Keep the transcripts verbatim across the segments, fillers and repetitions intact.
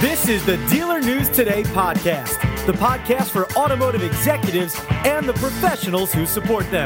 This is the Dealer News Today podcast, the podcast for automotive executives and the professionals who support them.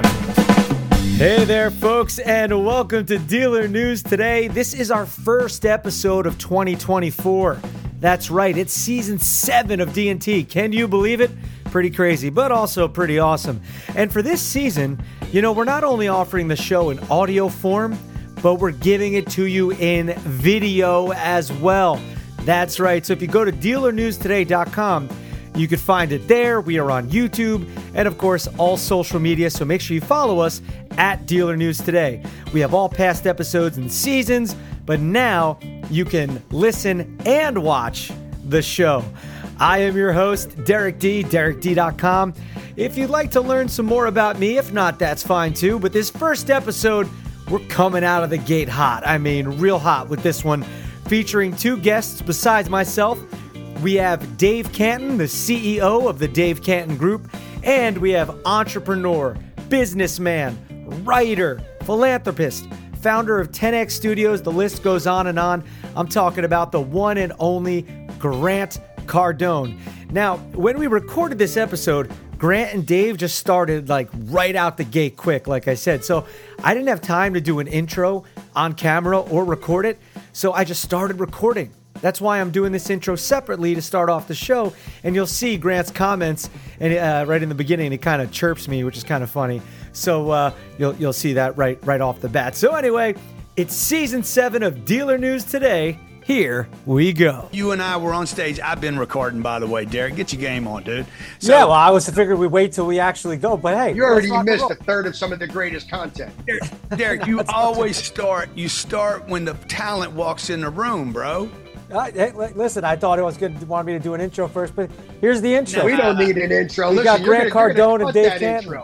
Hey there, folks, and welcome to Dealer News Today. This is our first episode of twenty twenty-four. That's right, it's season seven of D and T. Can you believe it? Pretty crazy, but also pretty awesome. And for this season, you know, we're not only offering the show in audio form, but we're giving it to you in video as well. That's right. So if you go to dealer news today dot com, you can find it there. We are on YouTube and, of course, all social media. So make sure you follow us at Dealer News Today. We have all past episodes and seasons, but now you can listen and watch the show. I am your host, Derek D, derek d dot com. If you'd like to learn some more about me, if not, that's fine too. But this first episode, we're coming out of the gate hot. I mean, real hot with this one. Featuring two guests besides myself. We have Dave Canton, the C E O of the Dave Canton Group, and we have entrepreneur, businessman, writer, philanthropist, founder of ten X Studios. The list goes on and on. I'm talking about the one and only Grant Cardone. Now, when we recorded this episode, Grant and Dave just started like right out the gate quick, like I said. So I didn't have time to do an intro on camera or record it. So I just started recording. That's why I'm doing this intro separately to start off the show. And you'll see Grant's comments and uh, right in the beginning, he kind of chirps me, which is kind of funny. So uh, you'll you'll see that right right off the bat. So anyway, it's season seven of Dealer News Today. Here we go. You and I were on stage. I've been recording, by the way, Derek. Get your game on, dude. So, yeah, well, I was figuring we wait till we actually go, but hey. You already missed a third of some of the greatest content. Derek, Derek you always start, you start when the talent walks in the room, bro. Uh, hey, listen, I thought it was good. Wanted me to do an intro first, but here's the intro. No, we don't need an intro. We Listen, got Grant gonna, Cardone and Dave Canton.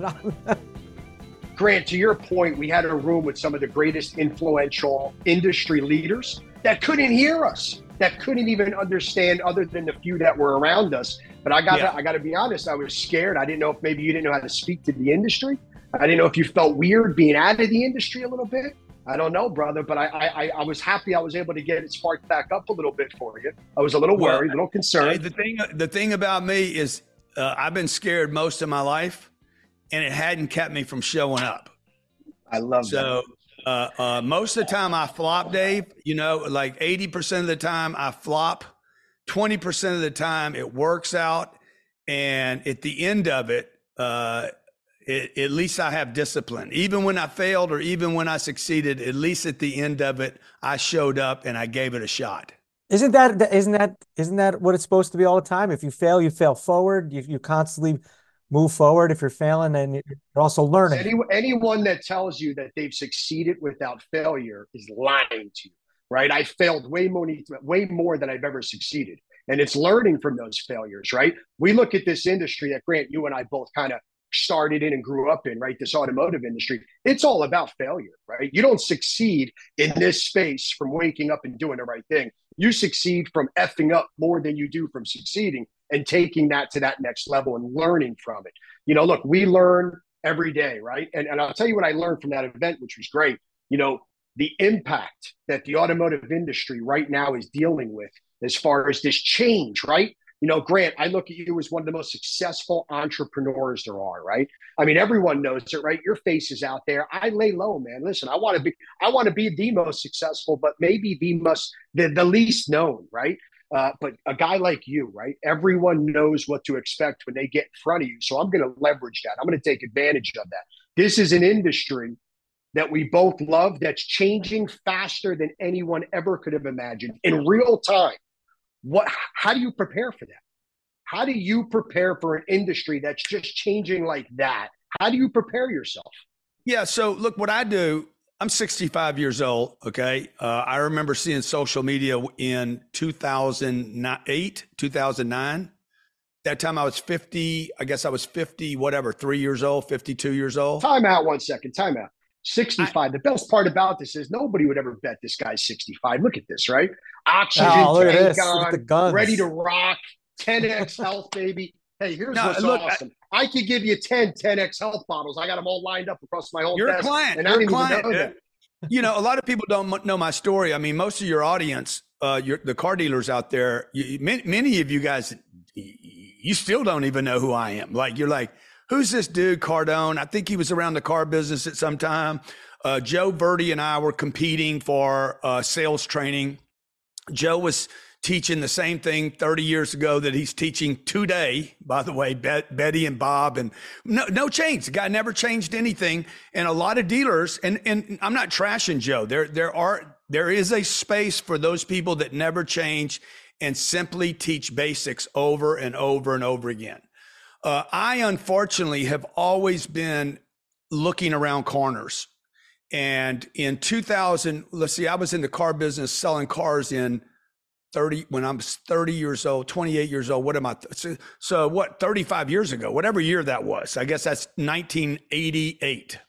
Grant, to your point, we had a room with some of the greatest influential industry leaders that couldn't hear us, that couldn't even understand other than the few that were around us. But I got, yeah. I got to be honest, I was scared. I didn't know if maybe you didn't know how to speak to the industry. I didn't know if you felt weird being out of the industry a little bit. I don't know, brother, but I, I, I was happy I was able to get it sparked back up a little bit for you. I was a little worried, well, a little concerned. Hey, the thing, the thing about me is uh, I've been scared most of my life, and it hadn't kept me from showing up. I love so, that. Uh, uh, most of the time I flop, Dave, you know, like eighty percent of the time I flop, twenty percent of the time it works out. And at the end of it, uh, it, at least I have discipline. Even when I failed or even when I succeeded, at least at the end of it, I showed up and I gave it a shot. Isn't that, isn't that, isn't that what it's supposed to be all the time? If you fail, you fail forward. You, you constantly move forward. If you're failing, and you're also learning. Any, anyone that tells you that they've succeeded without failure is lying to you, right? I failed way more, way more than I've ever succeeded. And it's learning from those failures, right? We look at this industry that, Grant, you and I both kind of started in and grew up in, right? This automotive industry. It's all about failure, right? You don't succeed in this space from waking up and doing the right thing. You succeed from effing up more than you do from succeeding, and taking that to that next level and learning from it. You know, look, we learn every day, right? And, and I'll tell you what I learned from that event, which was great. You know, the impact that the automotive industry right now is dealing with as far as this change, right? You know, Grant, I look at you as one of the most successful entrepreneurs there are, right? I mean, everyone knows it, right? Your face is out there. I lay low, man. Listen, I want to be, I want to be the most successful, but maybe the most, the, the least known, right? Uh, but a guy like you, right? Everyone knows what to expect when they get in front of you. So I'm going to leverage that. I'm going to take advantage of that. This is an industry that we both love that's changing faster than anyone ever could have imagined in real time. What? How do you prepare for that? How do you prepare for an industry that's just changing like that? How do you prepare yourself? Yeah. So look, what I do, I'm sixty-five years old. Okay. Uh, I remember seeing social media in two thousand eight, two thousand nine. That time I was fifty, I guess I was fifty, whatever, three years old, fifty-two years old. Time out one second. Time out. sixty-five. I, the best part about this is nobody would ever bet this guy's sixty-five. Look at this, right? Oxygen oh, tank on, ready to rock, ten X health, baby. Hey, here's no, what's look, awesome. I, I could give you ten ten X health bottles. I got them all lined up across my whole You're desk. a client. And You're I a client. Even know that. You know, a lot of people don't know my story. I mean, most of your audience uh, your, the car dealers out there, you, many, many of you guys, you still don't even know who I am. Like, you're like, who's this dude, Cardone? I think he was around the car business at some time. Uh, Joe Verdi and I were competing for uh, sales training. Joe was teaching the same thing thirty years ago that he's teaching today, by the way, Bet, Betty and Bob, and no, no change. The guy never changed anything. And a lot of dealers, and, and I'm not trashing Joe. There, there are, there is a space for those people that never change and simply teach basics over and over and over again. Uh, I, unfortunately, have always been looking around corners. And in two thousand, let's see, I was in the car business selling cars in thirty, when I was thirty years old, twenty-eight years old. What am I? So, so what, thirty-five years ago, whatever year that was, I guess that's nineteen eighty-eight.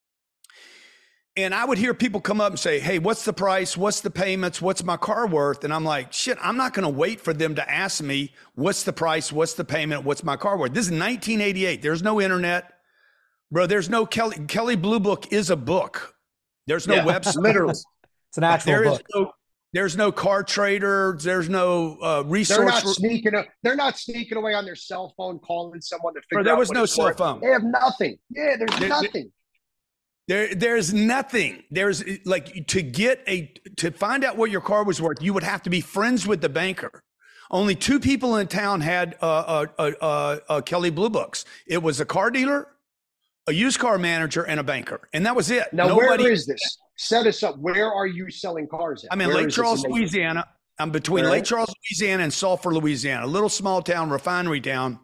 And I would hear people come up and say, hey, what's the price? What's the payments? What's my car worth? And I'm like, shit, I'm not going to wait for them to ask me, what's the price? What's the payment? What's my car worth? This is nineteen eighty-eight. There's no internet. Bro, there's no Kelly. Kelley Blue Book is a book. There's no yeah, website. Literally. It's an actual there book. Is no, there's no car trader. There's no uh, resource. They're not sneaking. They're not sneaking away on their cell phone, calling someone to figure Bro, there out. There was what no cell worth. phone. They have nothing. Yeah, there's there, nothing. There, there's nothing. There's like to get a to find out what your car was worth. You would have to be friends with the banker. Only two people in town had uh, uh, uh, uh, Kelley Blue Books. It was a car dealer, a used car manager, and a banker, and that was it. Now, Nobody, where is this? Set us up. Where are you selling cars at? I'm in where Lake Charles, Louisiana. I'm between All Lake right. Charles, Louisiana, and Sulphur, Louisiana, a little small town, refinery town.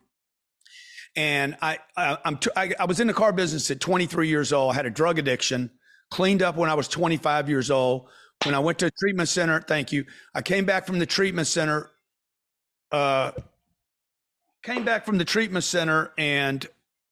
And I, I, I'm, t- I, I was in the car business at twenty-three years old. I had a drug addiction. Cleaned up when I was twenty-five years old. When I went to a treatment center, thank you. I came back from the treatment center. Uh, came back from the treatment center, and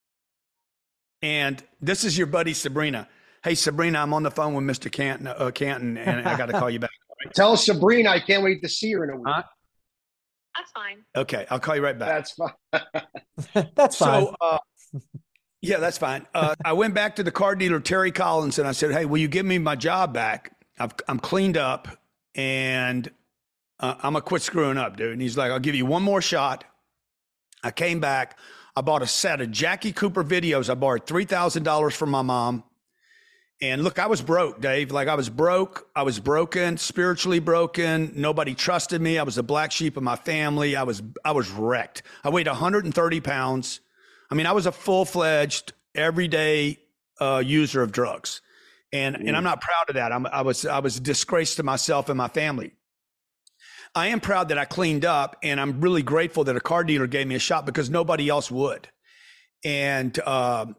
and this is your buddy Sabrina. Hey, Sabrina, I'm on the phone with Mister Canton, uh, Canton, and I got to call you back. Right? Tell Sabrina I can't wait to see her in a week. Huh? That's fine. Okay, I'll call you right back. That's fine. That's fine. So, uh, yeah, that's fine. Uh, I went back to the car dealer, Terry Collins, and I said, hey, will you give me my job back? I've, I'm cleaned up, and uh, I'm going to quit screwing up, dude. And he's like, I'll give you one more shot. I came back. I bought a set of Jackie Cooper videos. I borrowed three thousand dollars from my mom. And look, I was broke, Dave. Like I was broke. I was broken, spiritually broken. Nobody trusted me. I was the black sheep of my family. I was, I was wrecked. I weighed one hundred thirty pounds. I mean, I was a full-fledged, everyday uh, user of drugs. And, mm. and I'm not proud of that. I'm, I was, I was a disgrace to myself and my family. I am proud that I cleaned up, and I'm really grateful that a car dealer gave me a shot because nobody else would. And, um,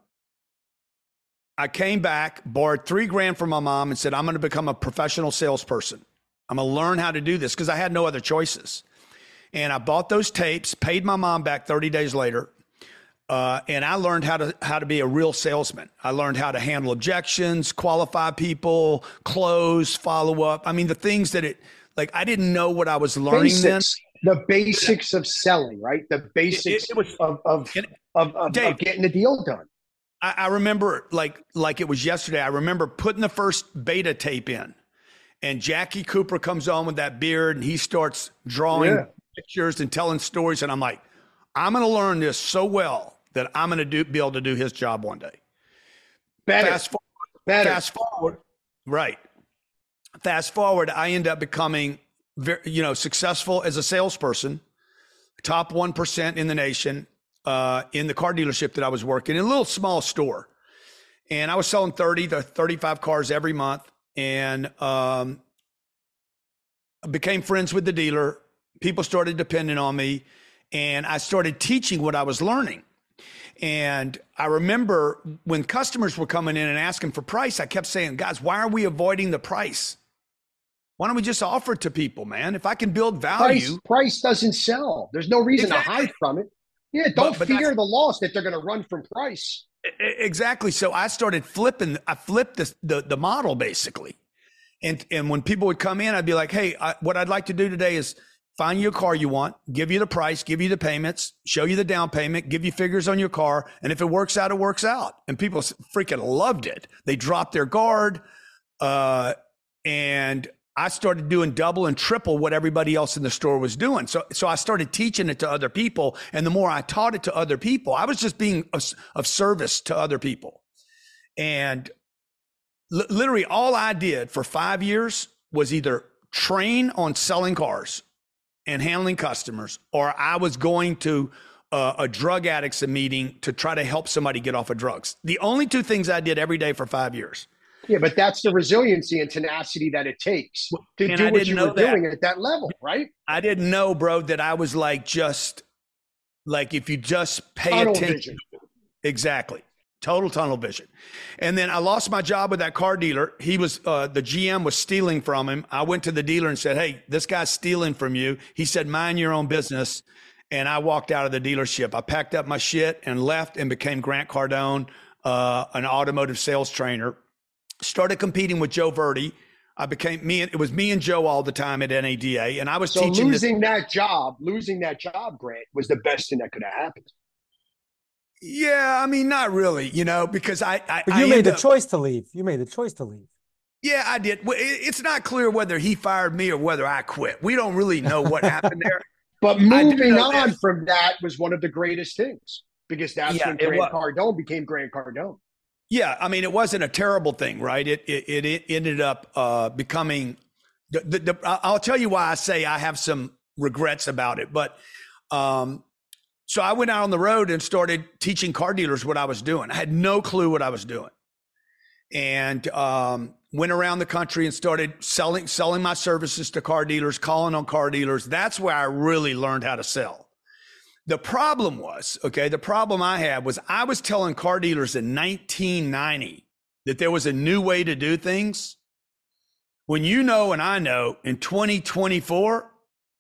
I came back, borrowed three grand from my mom and said, I'm going to become a professional salesperson. I'm going to learn how to do this because I had no other choices. And I bought those tapes, paid my mom back thirty days later. Uh, and I learned how to, how to be a real salesman. I learned how to handle objections, qualify people, close, follow up. I mean, the things that it, like, I didn't know what I was learning basics, then. The basics of selling, right? The basics it, it was, of, of, it, of, of, Dave, of getting the deal done. I, I remember like, like it was yesterday. I remember putting the first beta tape in, and Jackie Cooper comes on with that beard and he starts drawing yeah. pictures and telling stories. And I'm like, I'm going to learn this so well that I'm going to do, be able to do his job one day. Better. Fast forward, Better. Fast forward. Right. Fast forward. I end up becoming very, you know, successful as a salesperson, top one percent in the nation. Uh, in the car dealership that I was working in, a little small store. And I was selling thirty to thirty-five cars every month, and um, became friends with the dealer. People started depending on me, and I started teaching what I was learning. And I remember when customers were coming in and asking for price, I kept saying, guys, why are we avoiding the price? Why don't we just offer it to people, man? If I can build value. Price, price doesn't sell. There's no reason exactly. to hide from it. Yeah, don't but, but fear the loss that they're going to run from price. Exactly. So I started flipping. I flipped the the, the model basically, and and when people would come in, I'd be like, "Hey, I, what I'd like to do today is find you a car you want, give you the price, give you the payments, show you the down payment, give you figures on your car, and if it works out, it works out." And people freaking loved it. They dropped their guard, uh, and I started doing double and triple what everybody else in the store was doing. So, so I started teaching it to other people. And the more I taught it to other people, I was just being of, of service to other people. And li- literally all I did for five years was either train on selling cars and handling customers, or I was going to uh, a drug addicts meeting to try to help somebody get off of drugs. The only two things I did every day for five years. Yeah, but that's the resiliency and tenacity that it takes to And do I what didn't you know were that. doing at that level, right? I didn't know, bro, that I was like, just like, if you just pay Tunnel attention. vision. Exactly. Total tunnel vision. And then I lost my job with that car dealer. He was, uh, the G M was stealing from him. I went to the dealer and said, hey, this guy's stealing from you. He said, mind your own business. And I walked out of the dealership. I packed up my shit and left and became Grant Cardone, uh, an automotive sales trainer. Started competing with Joe Verdi. I became me. It was me and Joe all the time at N A D A, and I was So teaching. losing this. that job, losing that job, Grant, was the best thing that could have happened. Yeah, I mean, not really, you know, because I. I But you I made end the up, choice to leave. You made the choice to leave. Yeah, I did. Well, it- It's not clear whether he fired me or whether I quit. We don't really know what happened there. But I do moving know on this. from that was one of the greatest things, because that's Yeah, when it Grant was. Cardone became Grant Cardone. Yeah, I mean, it wasn't a terrible thing, right? It it, it ended up uh, becoming. The, the, the, I'll tell you why I say I have some regrets about it. But um, so I went out on the road and started teaching car dealers what I was doing. I had no clue what I was doing, and um, went around the country and started selling selling my services to car dealers, calling on car dealers. That's where I really learned how to sell. The problem was, okay, the problem I had was I was telling car dealers in nineteen ninety that there was a new way to do things. When you know and I know in twenty twenty-four,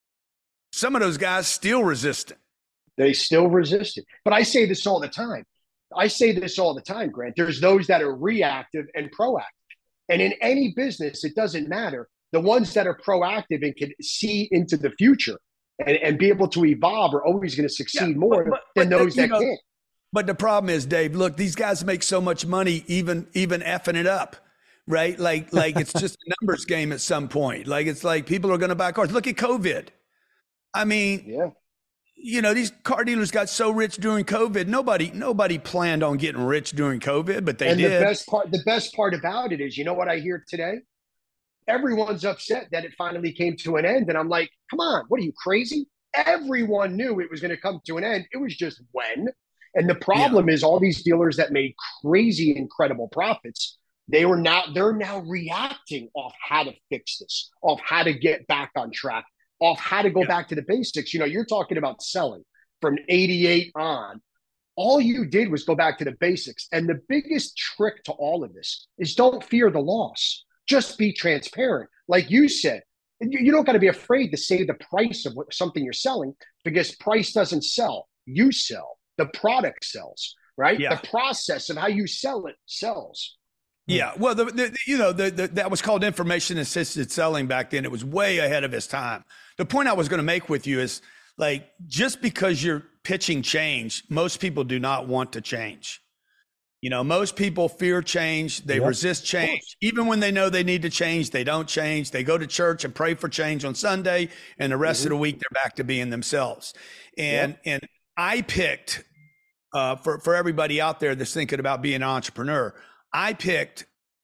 some of those guys still resistant. They still resisted. But I say this all the time. I say this all the time, Grant. There's those that are reactive and proactive. And in any business, it doesn't matter. The ones that are proactive and can see into the future and, and be able to evolve are always going to succeed Yeah, more but- but- than but, those you that know, can't. But the problem is, Dave, look, these guys make so much money, even even effing it up, right? Like, like it's just a numbers game at some point. Like, it's like people are going to buy cars. Look at COVID. I mean, Yeah. you know, these car dealers got so rich during COVID. Nobody, nobody planned on getting rich during COVID, but they and did. the best part, the best part about it is, you know what I hear today? Everyone's upset that it finally came to an end. And I'm like, come on, what are you, crazy? Everyone knew it was going to come to an end. It was just when. And the problem is all these dealers that made crazy, incredible profits, they were now, they're now reacting off how to fix this, off how to get back on track, off how to go Yeah. back to the basics. You know, you're talking about selling from eighty-eight on. All you did was go back to the basics. And the biggest trick to all of this is don't fear the loss. Just be transparent. Like you said, you you don't got to be afraid to say the price of what, something you're selling, because price doesn't sell. You sell. The product sells, right? Yeah. The process of how you sell it sells. Yeah, well, the, the, you know, the, the, that was called information assisted selling back then. It was way ahead of its time. The point I was going to make with you is, like, just because you're pitching change, most people do not want to change. You know, most people fear change. They Yep. resist change. Even when they know they need to change, they don't change. They go to church and pray for change on Sunday, and the rest of the week they're back to being themselves. And and I picked uh, for for everybody out there that's thinking about being an entrepreneur. I picked.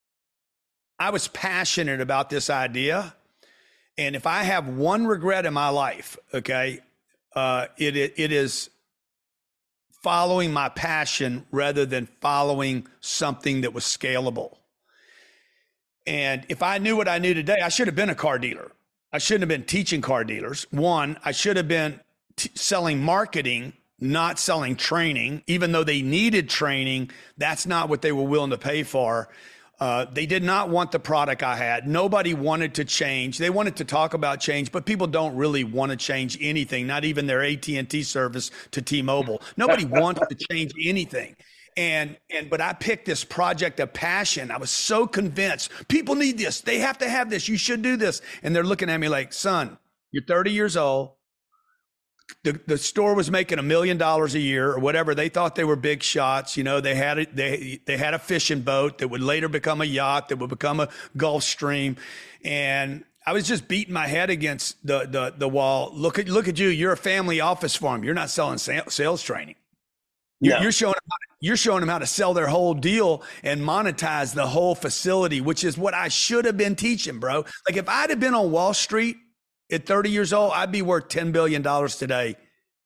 I was passionate about this idea, and if I have one regret in my life, okay, uh, it it, it is following my passion rather than following something that was scalable. And if I knew what I knew today, I should have been a car dealer. I shouldn't have been teaching car dealers. One, I should have been t- selling marketing, not selling training. Even though they needed training, that's not what they were willing to pay for. Uh, they did not want the product I had. Nobody wanted to change. They wanted to talk about change, but people don't really want to change anything, not even their A T and T service to T-Mobile. Nobody wants to change anything. And, and, but I picked this project of passion. I was so convinced people need this. They have to have this. You should do this. And they're looking at me like, son, you're thirty years old. The, the store was making a million dollars a year or whatever. They thought they were big shots. You know, they had it. They, they had a fishing boat that would later become a yacht, that would become a Gulfstream. And I was just beating my head against the the the wall. Look at look at you. You're a family office firm. You're not selling sales training. You're, No. you're showing them how to, you're showing them how to sell their whole deal and monetize the whole facility, which is what I should have been teaching, bro. Like if I'd have been on Wall Street at thirty years old, I'd be worth ten billion dollars today.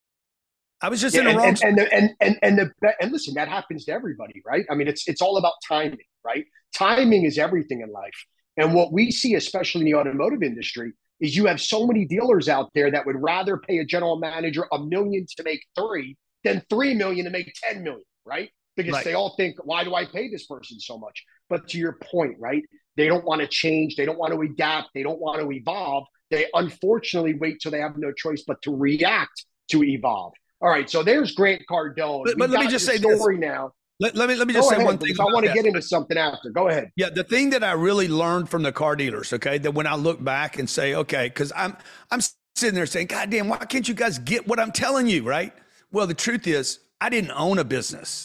I was just Yeah, in the and, wrong. and, and, the, and, and, and, the, and listen, that happens to everybody, right? I mean, it's, it's all about timing, right? Timing is everything in life. And what we see, especially in the automotive industry, is you have so many dealers out there that would rather pay a general manager a million to make three than three million to make ten million, right? Because Right. they all think, why do I pay this person so much? But to your point, right? They don't want to change. They don't want to adapt. They don't want to evolve. They unfortunately wait till they have no choice but to react to evolve. All right, so there's Grant Cardone. But- but We let me got just the say this. story now. let, let me let me Go just say ahead, one thing. because I about want to that. get into something after. Go ahead. Yeah, the thing that I really learned from the car dealers, okay, that when I look back and say, okay, because I'm I'm sitting there saying, God damn, why can't you guys get what I'm telling you, right? Well, the truth is, I didn't own a business.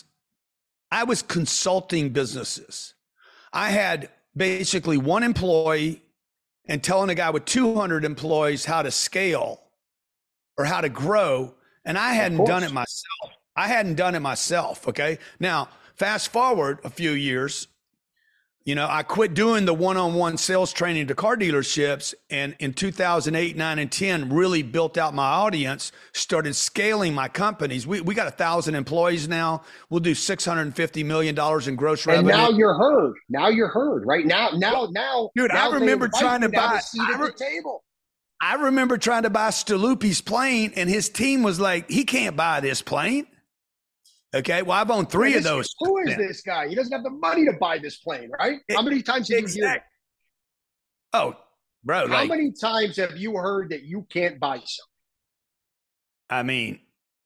I was consulting businesses. I had basically one employee and telling a guy with two hundred employees how to scale or how to grow, and I hadn't course. done it myself. I hadn't done it myself, okay? Now, fast forward a few years, you know, I quit doing the one-on-one sales training to car dealerships, and in two thousand eight, nine, and ten, really built out my audience, started scaling my companies. We we got a thousand employees now. We'll do six hundred fifty million dollars in gross And revenue. now you're heard. Now you're heard, right? Now, now, now. Dude, I now they remember invite trying you to have buy- a seat I at re- the table. I remember trying to buy Staluppi's plane, and his team was like, he can't buy this plane. Okay, well, I've owned three Yeah, of this- those. Who is Yeah. this guy? He doesn't have the money to buy this plane, right? How many times have you heard? Exact- Oh, bro, How like, many times have you heard that you can't buy something? I mean,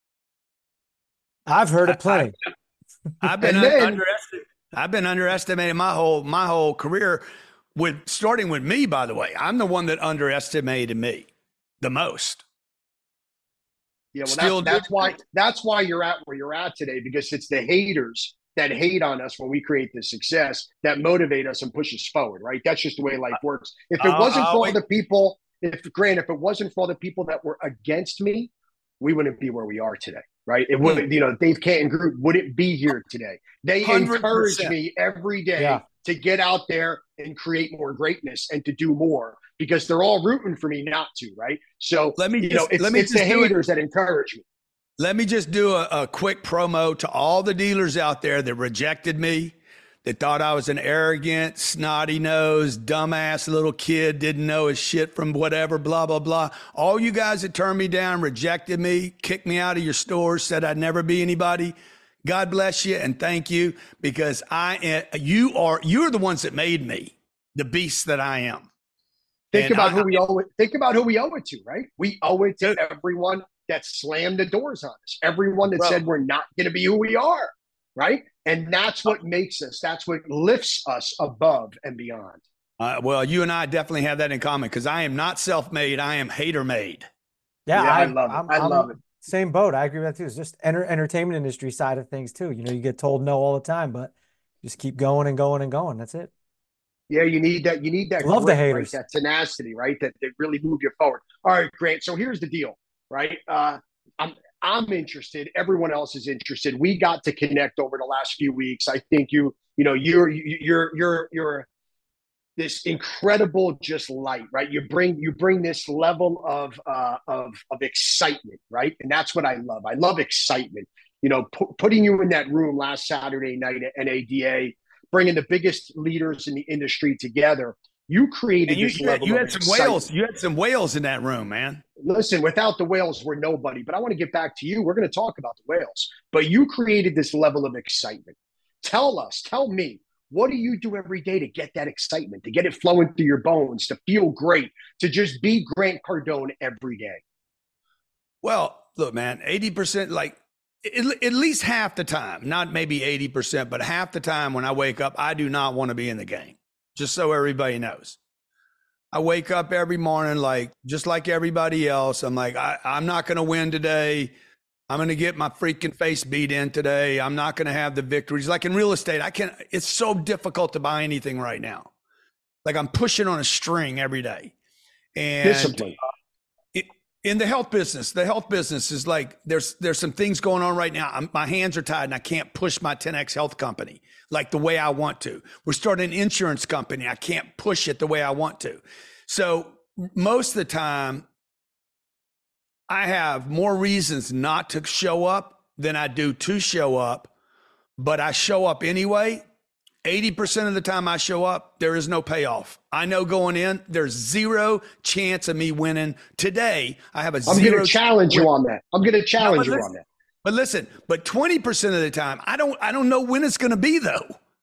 I've heard I- it plenty. I've been And un- then- underestimated. I've been underestimating my whole my whole career, with starting with me. By the way, I'm the one that underestimated me the most. Yeah, well, Still that's, that's do. why that's why you're at where you're at today, because it's the haters that hate on us when we create the success that motivate us and push us forward, right? That's just the way life works. If it Uh, wasn't uh, for all wait. the people, if Grant, if it wasn't for all the people that were against me, we wouldn't be where we are today, right? It would, you know, Dave Canton Group wouldn't be here today. They one hundred encourage percent. me every day Yeah. to get out there and create more greatness and to do more, because they're all rooting for me not to, right? So Let me you just- know, it's, let me it's the just do it. haters that encourage me. Let me just do a, a quick promo to all the dealers out there that rejected me, that thought I was an arrogant, snotty-nosed, dumbass little kid, didn't know his shit from whatever, blah, blah, blah. All you guys that turned me down, rejected me, kicked me out of your stores, said I'd never be anybody. God bless you and thank you, because I am, you are you're the ones that made me the beast that I am. Think And about I- who we owe it. Think about who we owe it to, right? We owe it to Dude. everyone that slammed the doors on us, everyone that Bro. said we're not going to be who we are, right? And that's what makes us. That's what lifts us above and beyond. Uh, well, you and I definitely have that in common, because I am not self-made. I am hater-made. Yeah, Yeah, I I, love it. I'm- I I'm love it. Same boat. I agree with that too. It's just enter, entertainment industry side of things too. You know, you get told no all the time, but just keep going and going and going. That's it. Yeah, you need that. You need that. Love the grit, right? haters. That tenacity, right? That that really move you forward. All right, Grant. So here's the deal, right? Uh, I'm I'm interested. Everyone else is interested. We got to connect over the last few weeks. I think you, you know, you're you're you're you're this incredible just light, right? You bring you bring this level of uh, of of excitement, right? And that's what I love. I love excitement. You know, pu- putting you in that room last Saturday night at N A D A, bringing the biggest leaders in the industry together. You created And you, this you, had, level you of had some excitement. whales. You had some whales in that room, man. Listen, without the whales, we're nobody. But I want to get back to you. We're going to talk about the whales. But you created this level of excitement. Tell us, tell me, what do you do every day to get that excitement, to get it flowing through your bones, to feel great, to just be Grant Cardone every day? Well, look, man, eighty percent, like at, at least half the time, not maybe eighty percent, but half the time when I wake up, I do not want to be in the game, just so everybody knows. I wake up every morning, like, just like everybody else. I'm like, I, I'm not going to win today. I'm going to get my freaking face beat in today. I'm not going to have the victories. Like in real estate, I can't, it's so difficult to buy anything right now. Like I'm pushing on a string every day. And Discipline. it, in the health business, the health business is like there's there's some things going on right now. I'm, my hands are tied and I can't push my ten X health company like the way I want to. We're starting an insurance company. I can't push it the way I want to. So most of the time, I have more reasons not to show up than I do to show up, but I show up anyway. eighty percent of the time I show up, there is no payoff. I know going in, there's zero chance of me winning. Today, I have a I'm zero going to challenge you on that. I'm going to challenge No, you listen, on that. But listen, but twenty percent of the time, I don't I don't know when it's going to be though.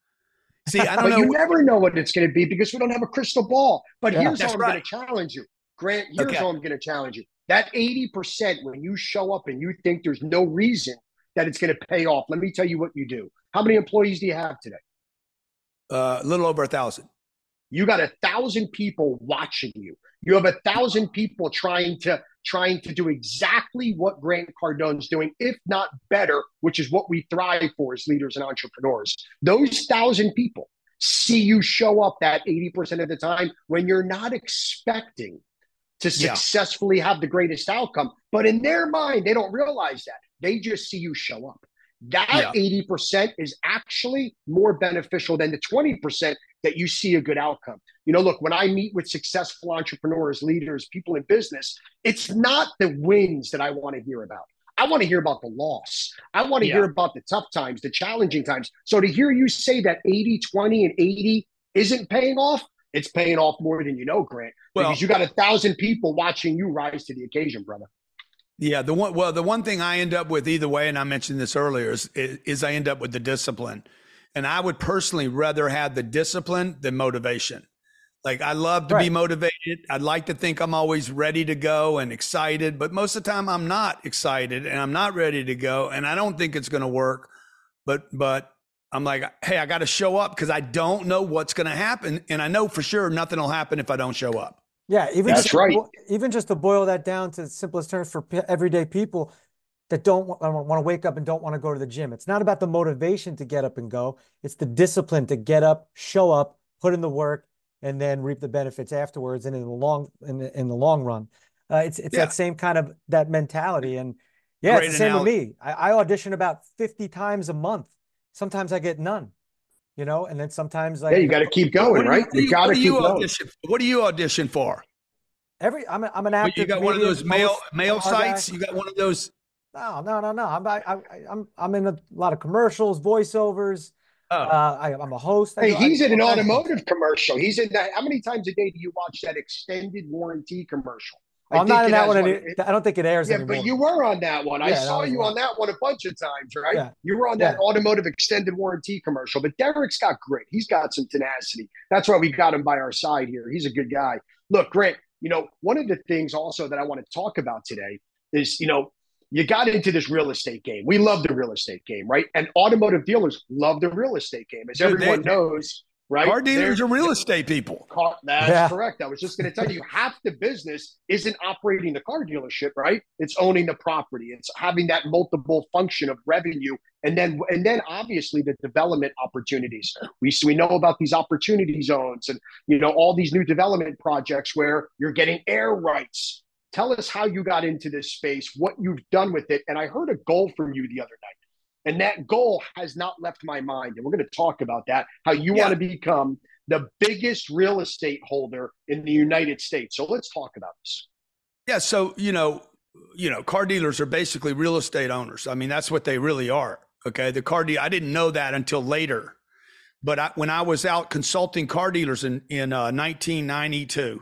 See, I don't But know. you never know what it's going to be because we don't have a crystal ball. But Yeah, here's how that's I'm right. going to challenge you. Grant, here's Okay. how I'm going to challenge you. That eighty percent, when you show up and you think there's no reason that it's going to pay off, let me tell you what you do. How many employees do you have today? Uh, a little over a thousand. You got a thousand people watching you. You have a thousand people trying to trying to do exactly what Grant Cardone's doing, if not better, which is what we thrive for as leaders and entrepreneurs. Those thousand people see you show up that eighty percent of the time when you're not expecting to Yeah. successfully have the greatest outcome. But in their mind, they don't realize that. They just see you show up. That Yeah. eighty percent is actually more beneficial than the twenty percent that you see a good outcome. You know, look, when I meet with successful entrepreneurs, leaders, people in business, it's not the wins that I want to hear about. I want to hear about the loss. I want to Yeah. hear about the tough times, the challenging times. So to hear you say that eighty, twenty, and eighty isn't paying off, it's paying off more than you know, Grant, Well- because you got a thousand people watching you rise to the occasion, brother. Yeah, the one well, the one thing I end up with either way, and I mentioned this earlier, is, is I end up with the discipline. And I would personally rather have the discipline than motivation. Like I love to be Right. motivated. I'd like to think I'm always ready to go and excited, but most of the time I'm not excited and I'm not ready to go. And I don't think it's going to work. But but I'm like, hey, I got to show up because I don't know what's going to happen. And I know for sure nothing will happen if I don't show up. Yeah, even That's just to right. bo- even just to boil that down to the simplest terms for p- everyday people that don't want to wake up and don't want to go to the gym. It's not about the motivation to get up and go. It's the discipline to get up, show up, put in the work, and then reap the benefits afterwards. And in the long in the, in the long run, uh, it's it's Yeah. that same kind of that mentality. And yeah, Great it's the same analogy. with me. I, I audition about fifty times a month. Sometimes I get none, you know, and then sometimes I Yeah, you got to keep going, What do you- right? what do You got what to do keep you going. audition? What do you audition for? every I'm a, I'm an Well, actor. you got one of comedian, those mail host, mail R guy. sites. You got one of those. No, no, no, no. I'm I, I, I'm I'm in a lot of commercials, voiceovers. Oh, Uh, I, I'm a host. I Hey, do- I he's do in an all kinds of things. automotive commercial. He's in that. How many times a day do you watch that extended warranty commercial? Oh, I'm not in it that has one. one- Any, I don't think it airs Yeah, anymore. but you were on that one. I Yeah, that saw was you one. on that one a bunch of times, right? Yeah. You were on that Yeah. automotive extended warranty commercial. But Derek's got grit. He's got some tenacity. That's why we got him by our side here. He's a good guy. Look, Grant, you know, one of the things also that I want to talk about today is, you know, you got into this real estate game. We love the real estate game, right? And automotive dealers love the real estate game, as Dude, everyone they- knows, right? car dealers They're- are real estate people. Car, that's Yeah. correct. I was just going to tell you, half the business isn't operating the car dealership, right? It's owning the property. It's having that multiple function of revenue, and then and then obviously the development opportunities. We we know about these opportunity zones, and you know all these new development projects where you're getting air rights. Tell us how you got into this space, what you've done with it, and I heard a goal from you the other night. And that goal has not left my mind. And we're going to talk about that, how you Yeah. want to become the biggest real estate holder in the United States. So let's talk about this. Yeah. So, you know, you know, car dealers are basically real estate owners. I mean, that's what they really are. Okay. The car deal, I didn't know that until later. But I, when I was out consulting car dealers in, in uh, nineteen ninety-two,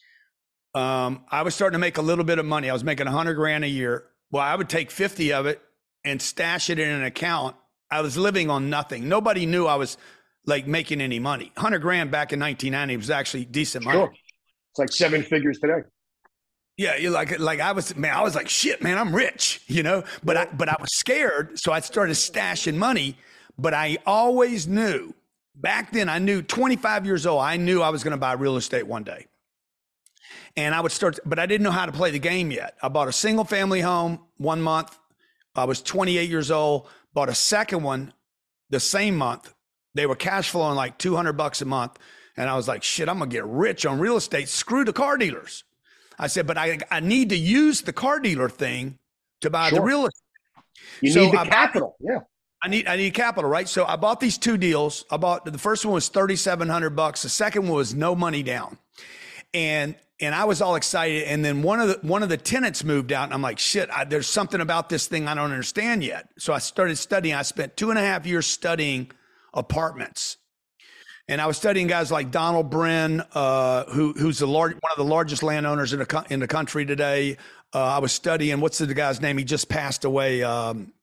um, I was starting to make a little bit of money. I was making a hundred grand a year. Well, I would take fifty of it and stash it in an account. I was living on nothing. Nobody knew I was like making any money. Hundred grand back in nineteen ninety was actually decent money. Sure. It's like seven figures today. Yeah, you like like I was man, I was like shit, man, I'm rich, you know. But I but I was scared, so I started stashing money. But I always knew back then. I knew twenty-five years old. I knew I was going to buy real estate one day, and I would start. But I didn't know how to play the game yet. I bought a single family home one month. I was twenty-eight years old. Bought a second one the same month. They were cash flowing like two hundred bucks a month, and I was like, shit, I'm gonna get rich on real estate. Screw the car dealers. I said, but I, I need to use the car dealer thing to buy Sure. the real estate. You So need the I bought- capital. Yeah. I need I need capital, right? So I bought these two deals. I bought the first one was thirty-seven hundred bucks. The second one was no money down. And and I was all excited. And then one of the one of the tenants moved out, and I'm like, shit, I, there's something about this thing I don't understand yet. So I started studying. I spent two and a half years studying apartments. And I was studying guys like Donald Bren, uh, who who's the large one of the largest landowners in the co- in the country today. Uh, I was studying what's the guy's name? He just passed away. Um,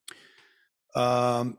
um,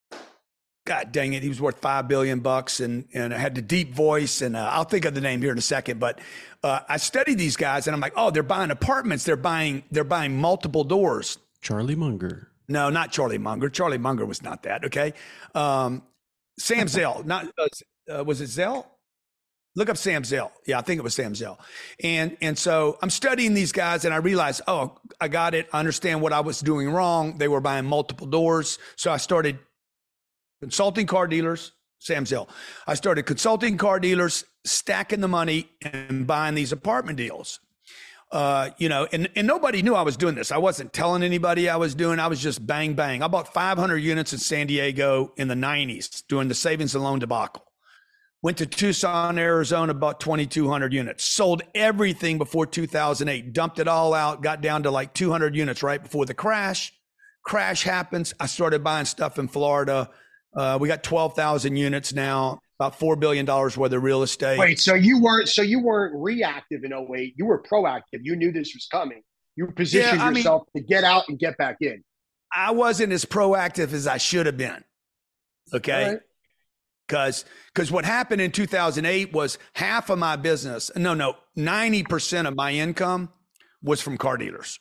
God dang it, he was worth five billion bucks, and and had the deep voice. And uh, I'll think of the name here in a second. But uh, I studied these guys, and I'm like, oh, they're buying apartments. They're buying they're buying multiple doors. Charlie Munger. No, not Charlie Munger. Charlie Munger was not that. Okay, um, Sam Zell. Not uh, uh, was it Zell? Look up Sam Zell. Yeah, I think it was Sam Zell. And and so I'm studying these guys, and I realized, oh, I got it. I understand what I was doing wrong. They were buying multiple doors. So I started consulting car dealers, Sam Zell. I started consulting car dealers, stacking the money, and buying these apartment deals. Uh, you know, and, and nobody knew I was doing this. I wasn't telling anybody I was doing. I was just bang, bang. I bought five hundred units in San Diego in the nineties during the savings and loan debacle. Went to Tucson, Arizona, bought twenty-two hundred units. Sold everything before two thousand eight. Dumped it all out. Got down to like two hundred units right before the crash. Crash happens. I started buying stuff in Florida. Uh, we got twelve thousand units now. About four billion dollars worth of real estate. Wait, so you weren't so you weren't reactive in oh eight. You were proactive. You knew this was coming. You positioned Yeah, I mean- yourself to get out and get back in. I wasn't as proactive as I should have been. Okay. All right. Because because what happened in two thousand eight was half of my business, no, no, ninety percent of my income was from car dealers.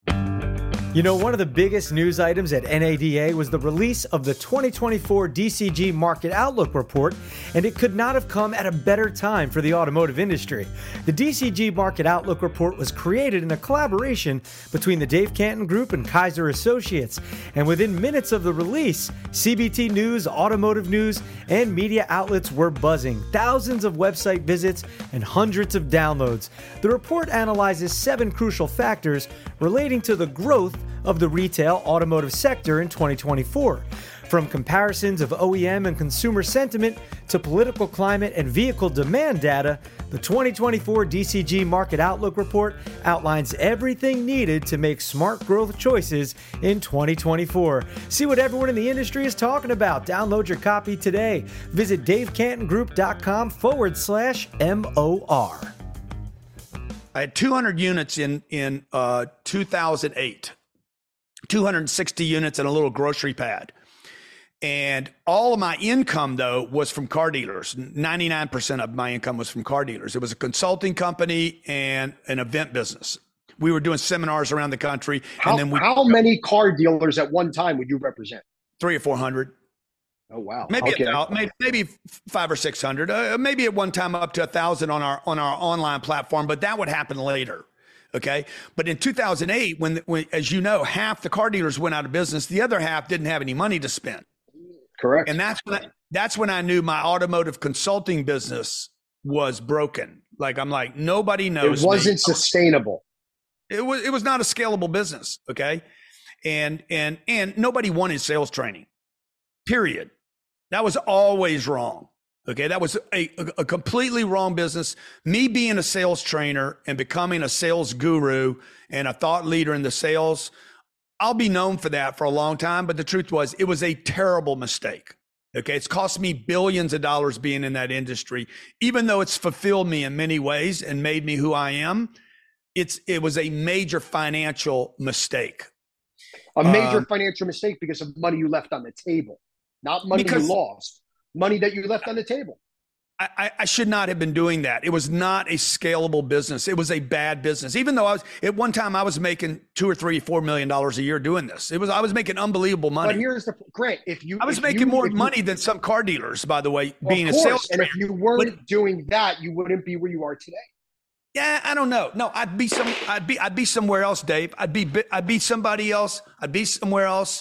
You know, one of the biggest news items at N A D A was the release of the twenty twenty-four D C G Market Outlook Report, and it could not have come at a better time for the automotive industry. The D C G Market Outlook Report was created in a collaboration between the Dave Canton Group and Kaiser Associates, and within minutes of the release, C B T News, Automotive News, and media outlets were buzzing. Thousands of website visits and hundreds of downloads. The report analyzes seven crucial factors relating to the growth of the retail automotive sector in twenty twenty-four. From comparisons of O E M and consumer sentiment to political climate and vehicle demand data, the twenty twenty-four D C G Market Outlook Report outlines everything needed to make smart growth choices in twenty twenty-four. See what everyone in the industry is talking about. Download your copy today. Visit davecantongroup.com forward slash M-O-R. I had two hundred units in, in uh, two thousand eight, two hundred sixty units and a little grocery pad. And all of my income, though, was from car dealers. ninety-nine percent of my income was from car dealers. It was a consulting company and an event business. We were doing seminars around the country. How, and then we how many car dealers at one time would you represent? three or four hundred. Oh wow. Maybe Okay. a thou- maybe, maybe five or six hundred. Uh, maybe at one time up to a thousand on our on our online platform, but that would happen later. Okay, but in two thousand eight, when, when as you know, half the car dealers went out of business, the other half didn't have any money to spend, Correct. and that's when I, that's when I knew my automotive consulting business was broken. Like I'm like nobody knows. It wasn't me. sustainable. It was it was not a scalable business. Okay, and and and nobody wanted sales training. Period. That was always wrong. Okay, that was a, a, a completely wrong business. Me being a sales trainer and becoming a sales guru and a thought leader in the sales, I'll be known for that for a long time. But the truth was, it was a terrible mistake. Okay, it's cost me billions of dollars being in that industry. Even though it's fulfilled me in many ways and made me who I am, it's it was a major financial mistake. A major Um, financial mistake because of money you left on the table, not money Because- you lost, money that you left on the table. I, I- I should not have been doing that. It was not a scalable business. It was a bad business. Even though I was at one time I was making two or three, four million dollars a year doing this. It was I was making unbelievable money. But here's the Grant. If you, I was if making you, more if you- money than some car dealers, by the way, Well, being of a course, sales and trainer. if you weren't doing that, you wouldn't be where you are today. Yeah, I don't know. No, I'd be some. I'd be. I'd be somewhere else, Dave. I'd be. bi- I'd be somebody else. I'd be somewhere else.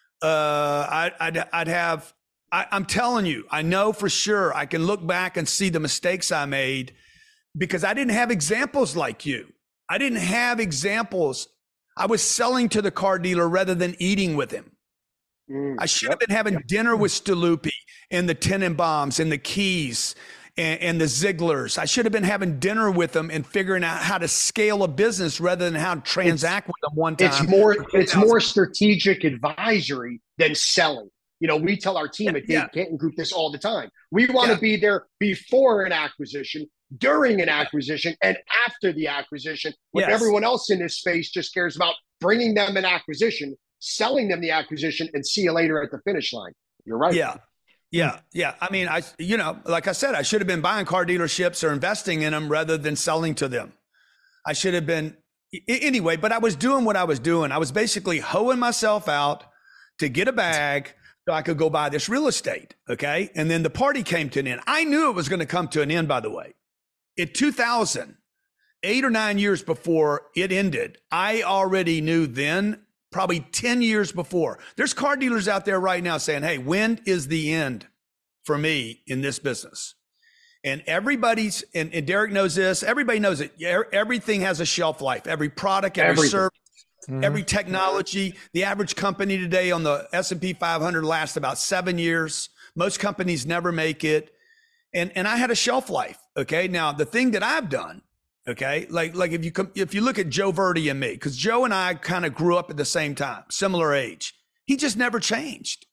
Uh, I, I'd. I'd have. I, I'm telling you. I know for sure. I can look back and see the mistakes I made because I didn't have examples like you. I didn't have examples. I was selling to the car dealer rather than eating with him. Mm, I should yep. have been having dinner with Staluppi and the Tenenbaums and the Keys and, and the Zieglers. I should have been having dinner with them and figuring out how to scale a business rather than how to transact it's, with them one time. It's more, it's more strategic advisory than selling. You know, we tell our team yeah, at Dave yeah. Canton Group this all the time. We want to Yeah. be there before an acquisition, during an acquisition, and after the acquisition, when Yes. everyone else in this space just cares about bringing them an acquisition, selling them the acquisition, and see you later at the finish line. You're right. Yeah. Yeah. Yeah. I mean, I, you know, like I said, I should have been buying car dealerships or investing in them rather than selling to them. I should have been anyway, but I was doing what I was doing. I was basically hoeing myself out to get a bag so I could go buy this real estate. Okay. And then the party came to an end. I knew it was going to come to an end, by the way. In two thousand, eight or nine years before it ended, I already knew then, probably ten years before. There's car dealers out there right now saying, hey, when is the end for me in this business? And everybody's, and, and Derek knows this, everybody knows it. Everything has a shelf life. Every product, every Everything. service, Mhm. every technology. The average company today on the S and P five hundred lasts about seven years. Most companies never make it. And, and I had a shelf life. Okay. Now, the thing that I've done, okay, like, like if you come, if you look at Joe Verdi and me, because Joe and I kind of grew up at the same time, similar age, he just never changed.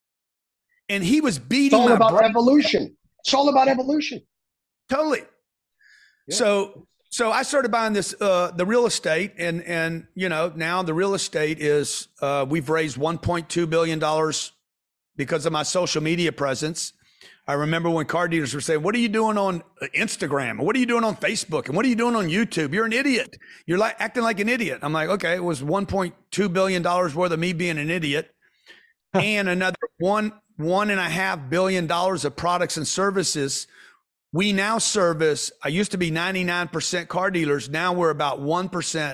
And he was It's beating all my about brain. evolution. It's all about evolution. Totally. Yeah. So, so I started buying this, uh, the real estate, and and you know now the real estate is uh, we've raised one point two billion dollars because of my social media presence. I remember when car dealers were saying, "What are you doing on Instagram? What are you doing on Facebook? And what are you doing on YouTube? You're an idiot. You're like acting like an idiot." I'm like, okay, it was one point two billion dollars worth of me being an idiot, and another one one and a half billion dollars of products and services. We now service, I used to be ninety-nine percent car dealers. Now we're about one percent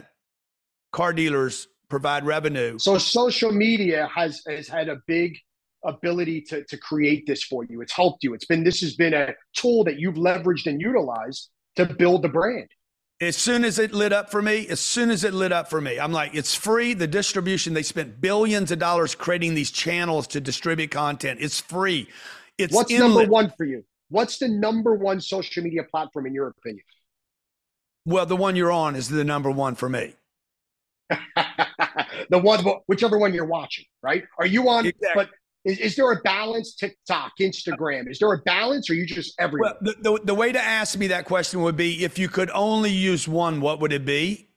car dealers provide revenue. So social media has has had a big ability to, to create this for you. It's helped you. It's been, this has been a tool that you've leveraged and utilized to build the brand. As soon as it lit up for me, as soon as it lit up for me, I'm like, it's free. The distribution, they spent billions of dollars creating these channels to distribute content. It's free. It's What's inlet. number one for you? What's the number one social media platform in your opinion? Well, the one you're on is the number one for me. The one, whichever one you're watching, right? Are you on, Exactly. but is, is there a balance? TikTok, Instagram, is there a balance, or are you just everywhere? Well, the, the, the way to ask me that question would be, if you could only use one, what would it be?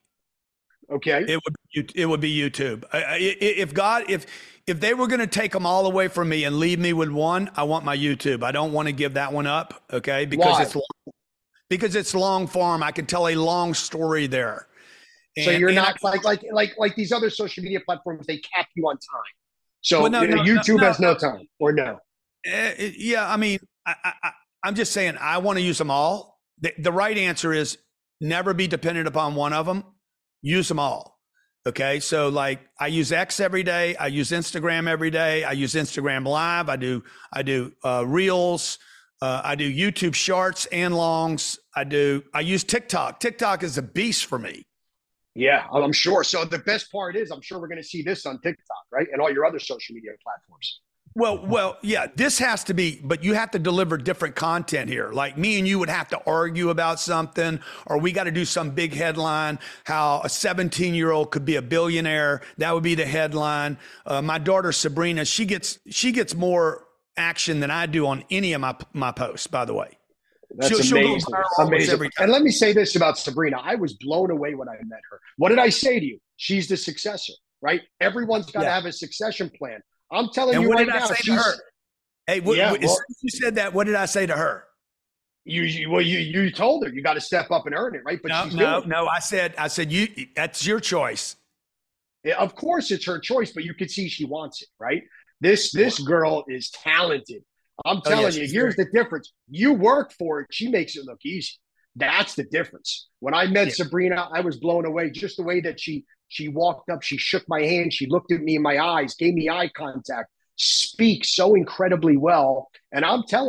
Okay. It would it would be YouTube. I- I- If God, if if they were going to take them all away from me and leave me with one, I want my YouTube. I don't want to give that one up, okay? Because Why? it's long, because it's long form. I can tell a long story there. So And- you're and not I- like like like like these other social media platforms. They cap you on time. So Well, no, uh, no, no, YouTube no, has no no. time, or no? Eh, it- yeah, I mean, I, I, I- I'm just saying I want to use them all. The, the right answer is never be dependent upon one of them. Use them all. Okay, so like I use X every day. I use Instagram every day. I use Instagram Live. I do I do uh, Reels. Uh, I do YouTube Shorts and Longs. I do. I use TikTok. TikTok is a beast for me. Yeah, I'm sure. So the best part is, I'm sure we're going to see this on TikTok, right, and all your other social media platforms. Well, well, yeah, this has to be, but you have to deliver different content here. Like me and you would have to argue about something, or we got to do some big headline, how a seventeen year old could be a billionaire. That would be the headline. Uh, my daughter, Sabrina, she gets, she gets more action than I do on any of my, my posts, by the way. That's She'll- she'll go amazing. viral almost Amazing. every time. And let me say this about Sabrina. I was blown away when I met her. What did I say to you? She's the successor, right? Everyone's got to Yeah. have a succession plan. I'm telling And you what right did I now, say to she's, her? Hey, what, Yeah, what- as well- soon as you said that, what did I say to her? you, you well, you you told her you got to step up and earn it, right? But No, she's no, doing no. I said, I said, you, that's your choice. it. Yeah, of course, it's her choice, but you could see she wants it, right? This this girl is talented. I'm Oh, telling yeah, you, she's here's the difference. You work for it, she makes it look easy. That's the difference. When I met Yeah. Sabrina, I was blown away. Just the way that she she walked up, she shook my hand, she looked at me in my eyes, gave me eye contact, speaks so incredibly well. And I'm telling you,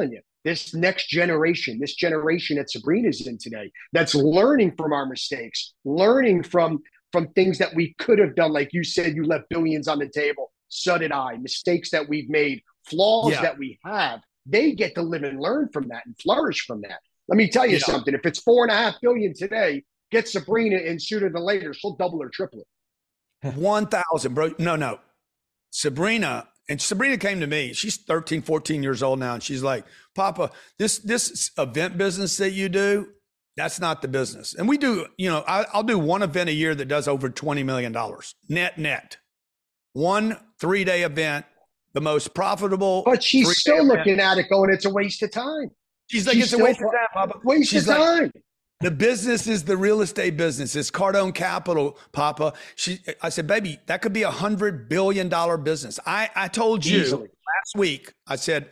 this next generation, this generation that Sabrina's in today, that's learning from our mistakes, learning from from things that we could have done. Like you said, you left billions on the table. So did I. Mistakes that we've made, flaws Yeah. that we have, they get to live and learn from that and flourish from that. Let me tell you Yeah. something. If it's four and a half billion today, get Sabrina in sooner than later. She'll double or triple it. one thousand, bro. No, no. Sabrina, and Sabrina came to me. She's thirteen, fourteen years old now. And she's like, Papa, this, this event business that you do, that's not the business. And we do, you know, I, I'll do one event a year that does over twenty million dollars net, net. One three day event, the most profitable. But she's three-day still event. looking at it going, it's a waste of time. She's like, she's it's a still waste of time, Papa. Waste She's of like, time. the business is the real estate business. It's Cardone Capital, Papa. She, I said, baby, that could be a hundred billion dollar business. I, I told you Easily. last week, I said,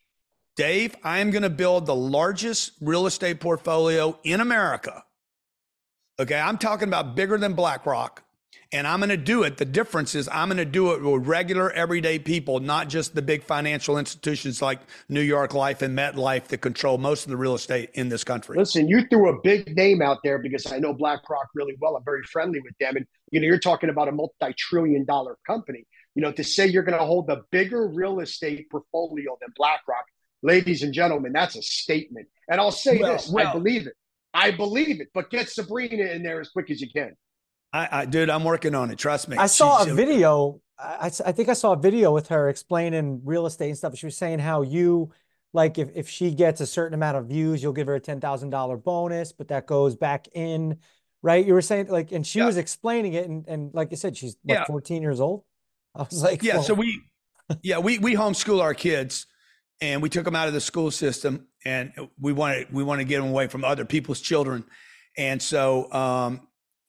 Dave, I am going to build the largest real estate portfolio in America. Okay. I'm talking about bigger than BlackRock. And I'm going to do it. The difference is I'm going to do it with regular, everyday people, not just the big financial institutions like New York Life and MetLife that control most of the real estate in this country. Listen, you threw a big name out there because I know BlackRock really well. I'm very friendly with them. And, you know, you're talking about a multi-trillion dollar company. You know, to say you're going to hold a bigger real estate portfolio than BlackRock, ladies and gentlemen, that's a statement. And I'll say Well, this, well- I believe it. I believe it. But get Sabrina in there as quick as you can. I, I, dude, I'm working on it. Trust me. I saw She- a she- video. I, I think I saw a video with her explaining real estate and stuff. She was saying how you, like, if, if she gets a certain amount of views, you'll give her a ten thousand dollar bonus, but that goes back in, right? You were saying, like, and she Yeah. was explaining it. And, and like you said, she's what, Yeah. fourteen years old. I was like, Yeah. whoa. So we, yeah, we, we homeschool our kids and we took them out of the school system and we wanted, we want to get them away from other people's children. And so, um,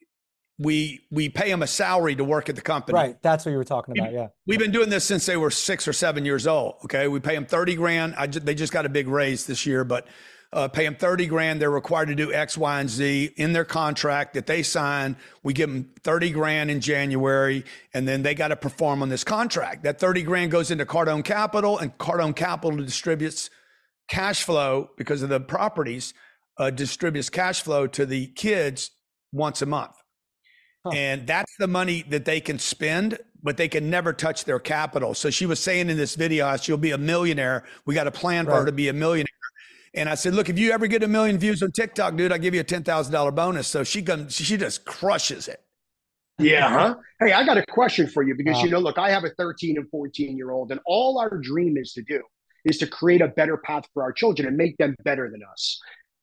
we, we pay them a salary to work at the company. Right. That's what you were talking about. Yeah. We've been doing this since they were six or seven years old. Okay. We pay them thirty grand. I just, they just got a big raise this year, but uh, pay them thirty grand. They're required to do X, Y, and Z in their contract that they sign. We give them thirty grand in January, and then they got to perform on this contract. That thirty grand goes into Cardone Capital, and Cardone Capital distributes cash flow because of the properties, uh, distributes cash flow to the kids once a month. Huh. And that's the money that they can spend, but they can never touch their capital. So she was saying in this video, she'll be a millionaire. We got a plan for her Right. to be a millionaire. And I said, look, if you ever get a million views on TikTok, dude, I'll give you a ten thousand dollar bonus. So she comes, she just crushes it. Yeah, huh? Hey, I got a question for you because, Uh, you know, look, I have a thirteen and fourteen year old, and all our dream is to do is to create a better path for our children and make them better than us.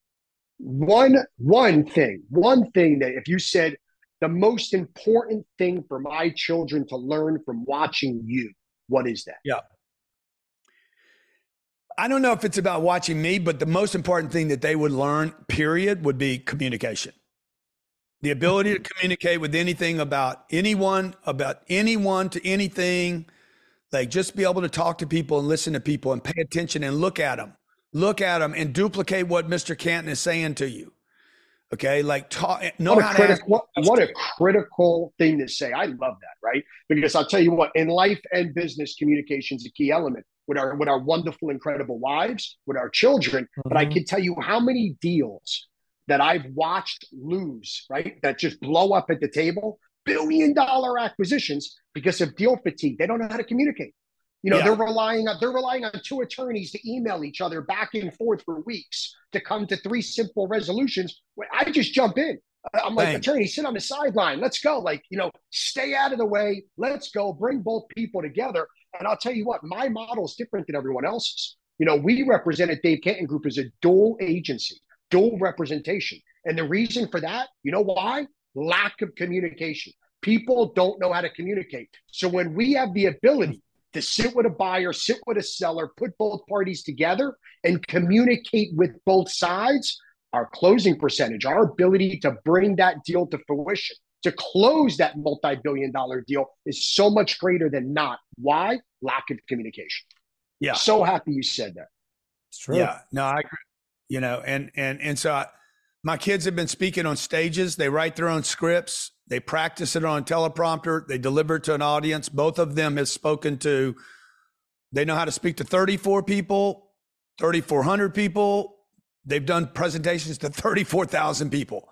One, one thing, one thing that if you said the most important thing for my children to learn from watching you, what is that? Yeah. I don't know if it's about watching me, but the most important thing that they would learn, period, would be communication. The ability to communicate with anything about anyone, about anyone to anything, like just be able to talk to people and listen to people and pay attention and look at them, look at them and duplicate what Mister Canton is saying to you. Okay. Like talk, know What a, how to ask criti- what, what a critical thing to say. I love that, right? Because I'll tell you what, in life and business, communication is a key element with our with our wonderful, incredible wives, with our children. But I Mhm. can tell you how many deals that I've watched lose, right? That just blow up at the table, billion dollar acquisitions because of deal fatigue. They don't know how to communicate. You know, Yeah. they're relying on they're relying on two attorneys to email each other back and forth for weeks to come to three simple resolutions. I just jump in. I'm like, Bang. attorney, sit on the sideline. Let's go. Like, you know, stay out of the way. Let's go. Bring both people together. And I'll tell you what, my model is different than everyone else's. You know, we represent at Dave Canton Group as a dual agency, dual representation. And the reason for that, you know why? Lack of communication. People don't know how to communicate. So when we have the ability to sit with a buyer, sit with a seller, put both parties together and communicate with both sides, our closing percentage, our ability to bring that deal to fruition, to close that multi-billion dollar deal is so much greater than not. Why? Lack of communication. Yeah. So happy you said that. It's true. Yeah, no, I agree. You know, and and and so I, my kids have been speaking on stages. They write their own scripts. They practice it on a teleprompter. They deliver it to an audience. Both of them have spoken to. They know how to speak to thirty-four people, thirty-four hundred people. They've done presentations to thirty-four thousand people.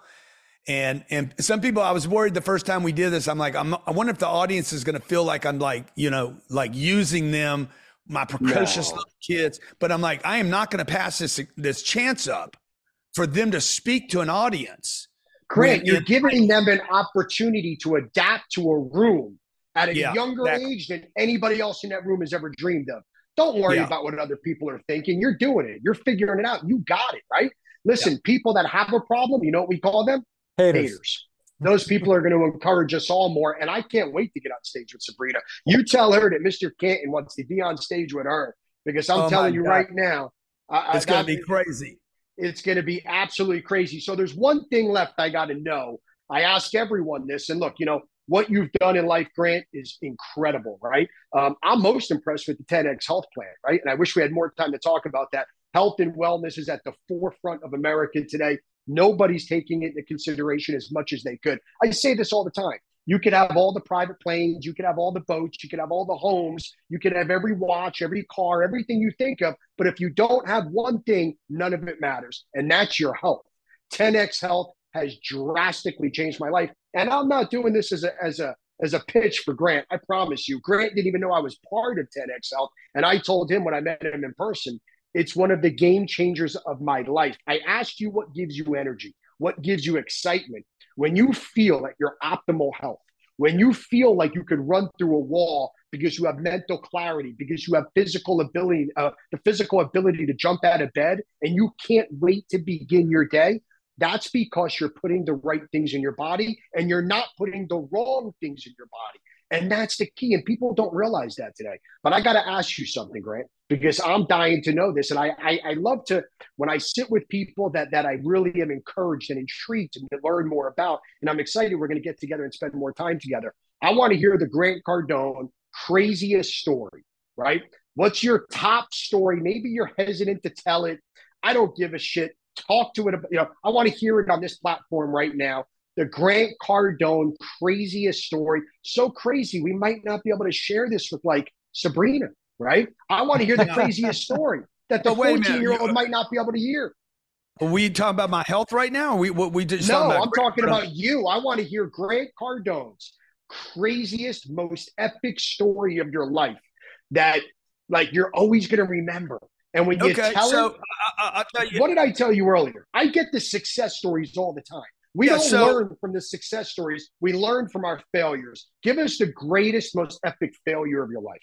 And and some people, I was worried the first time we did this. I'm like, I'm, I wonder if the audience is going to feel like I'm like, you know, like using them, my precocious No. little kids. But I'm like, I am not going to pass this this chance up for them to speak to an audience. Grant, When you're it- giving them an opportunity to adapt to a room at a Yeah, younger exactly. age than anybody else in that room has ever dreamed of. Don't worry Yeah. about what other people are thinking. You're doing it. You're figuring it out. You got it, right? Listen, people that have a problem, you know what we call them? Haters. Haters. Those people are going to encourage us all more. And I can't wait to get on stage with Sabrina. You tell her that Mister Canton wants to be on stage with her, because I'm Oh, my telling you God. right now, I, It's I, going to that- be crazy. it's going to be absolutely crazy. So there's one thing left I got to know. I ask everyone this, and look, you know, what you've done in life, Grant, is incredible, right? Um, I'm most impressed with the ten X health plan, right? And I wish we had more time to talk about that. Health and wellness is at the forefront of America today. Nobody's taking it into consideration as much as they could. I say this all the time. You could have all the private planes, you could have all the boats, you could have all the homes, you could have every watch, every car, everything you think of. But if you don't have one thing, none of it matters. And that's your health. ten X Health has drastically changed my life. And I'm not doing this as a as a as a pitch for Grant. I promise you. Grant didn't even know I was part of ten X Health. And I told him when I met him in person, it's one of the game changers of my life. I asked you what gives you energy, what gives you excitement. When you feel at your optimal health, when you feel like you could run through a wall because you have mental clarity, because you have physical ability, uh, the physical ability to jump out of bed, and you can't wait to begin your day, that's because you're putting the right things in your body and you're not putting the wrong things in your body. And that's the key. And people don't realize that today. But I got to ask you something, Grant, because I'm dying to know this. And I, I, I love to, when I sit with people that, that I really am encouraged and intrigued to learn more about, and I'm excited we're going to get together and spend more time together. I want to hear the Grant Cardone craziest story, right? What's your top story? Maybe you're hesitant to tell it. I don't give a shit. Talk to it. You know, I want to hear it on this platform right now. The Grant Cardone craziest story. So crazy, we might not be able to share this with like Sabrina, right? I want to hear the craziest story that the But wait a minute, fourteen-year-old you- might not be able to hear. Are we talking about my health right now? Or we what we just No, talking about I'm talking about you. I want to hear Grant Cardone's craziest, most epic story of your life that like you're always going to remember. And when you Okay, tell so it, I, I, I'll tell you. what did I tell you earlier? I get the success stories all the time. We Yeah, don't so- learn from the success stories. We learn from our failures. Give us the greatest, most epic failure of your life.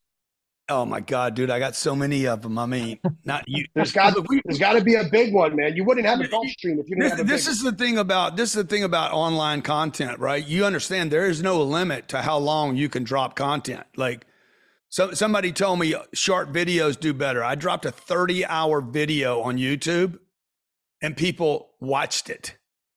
Oh my God, dude, I got so many of them. I mean, not you. There's got Look, we- there's got to be a big one, man. You wouldn't have a Gulfstream if you didn't This, have a this big is the thing about this is the thing about online content, right? You understand there is no limit to how long you can drop content. Like, so somebody told me short videos do better. I dropped a thirty hour video on YouTube, and people watched it.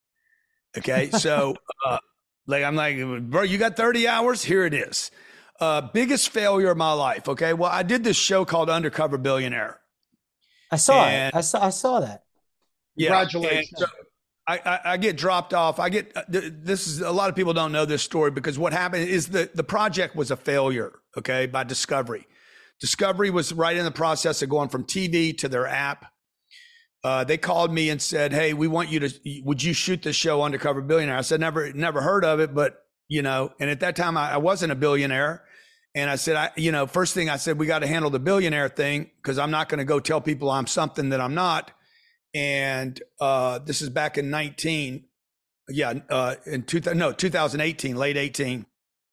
Okay, so uh, like I'm like, bro, you got thirty hours? Here it is. Uh, biggest failure of my life. Okay, well, I did this show called Undercover Billionaire. I saw And- it. I saw. I saw that. Yeah, Congratulations. and so I, I, I get dropped off. I get uh, th- this is a lot of people don't know this story because what happened is the the project was a failure. Okay, by Discovery. Discovery was right in the process of going from T V to their app. Uh, they called me and said, "Hey, we want you to. Would you shoot the show Undercover Billionaire?" I said, "Never, never heard of it, but you know." And at that time, I, I wasn't a billionaire. And I said, I, you know, first thing I said, we got to handle the billionaire thing because I'm not going to go tell people I'm something that I'm not. And uh, this is back in nineteen, yeah, uh, in two, no, two thousand eighteen, late eighteen.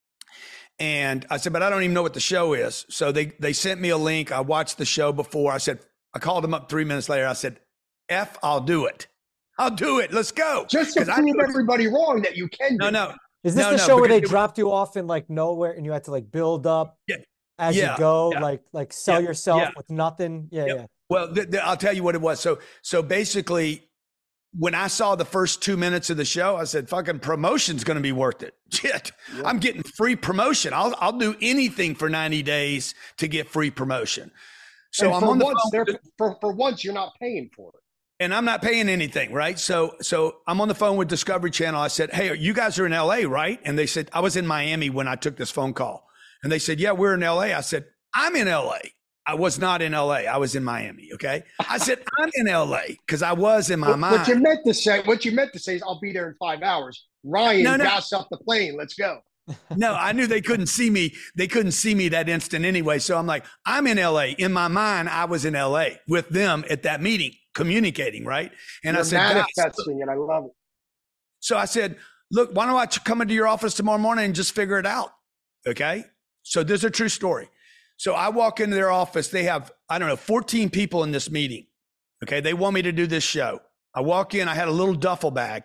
And I said, but I don't even know what the show is. So they they sent me a link. I watched the show before. I said, I called them up three minutes later. I said, F, I'll do it. I'll do it. Let's go. Just to 'Cause I prove knew it's- everybody wrong that you can. No, do. no. Is this No, the no, show where they because it- dropped you off in like nowhere and you had to like build up Yeah, as yeah, you go, yeah. like like sell Yeah, yourself yeah. with nothing? Yeah, Yep. yeah. Well, th- th- I'll tell you what it was. So, so basically, when I saw the first two minutes of the show, I said, "Fucking promotion's going to be worth it." Shit, I'm getting free promotion. I'll I'll do anything for ninety days to get free promotion. So And I'm for on the once, phone, they're- for for once, you're not paying for it. and I'm not paying anything, right? So, so I'm on the phone with Discovery Channel. I said, "Hey, you guys are in L A, right?" And they said, "I was in Miami when I took this phone call." And they said, "Yeah, we're in L A." I said, "I'm in L A. I was not in L A. I was in Miami. Okay. I said, I'm in L A because I was in my what, mind. What you meant to say, what you meant to say is I'll be there in five hours. Ryan, no, no. gas up the plane. Let's go. No, I knew they couldn't see me. They couldn't see me that instant anyway. So I'm like, I'm in L A. In my mind, I was in L A with them at that meeting, communicating, right? And You're I said, manifesting, and I love it. So I said, look, why don't I come into your office tomorrow morning and just figure it out? Okay. So this is a true story. So I walk into their office. They have, I don't know, fourteen people in this meeting. Okay. They want me to do this show. I walk in, I had a little duffel bag.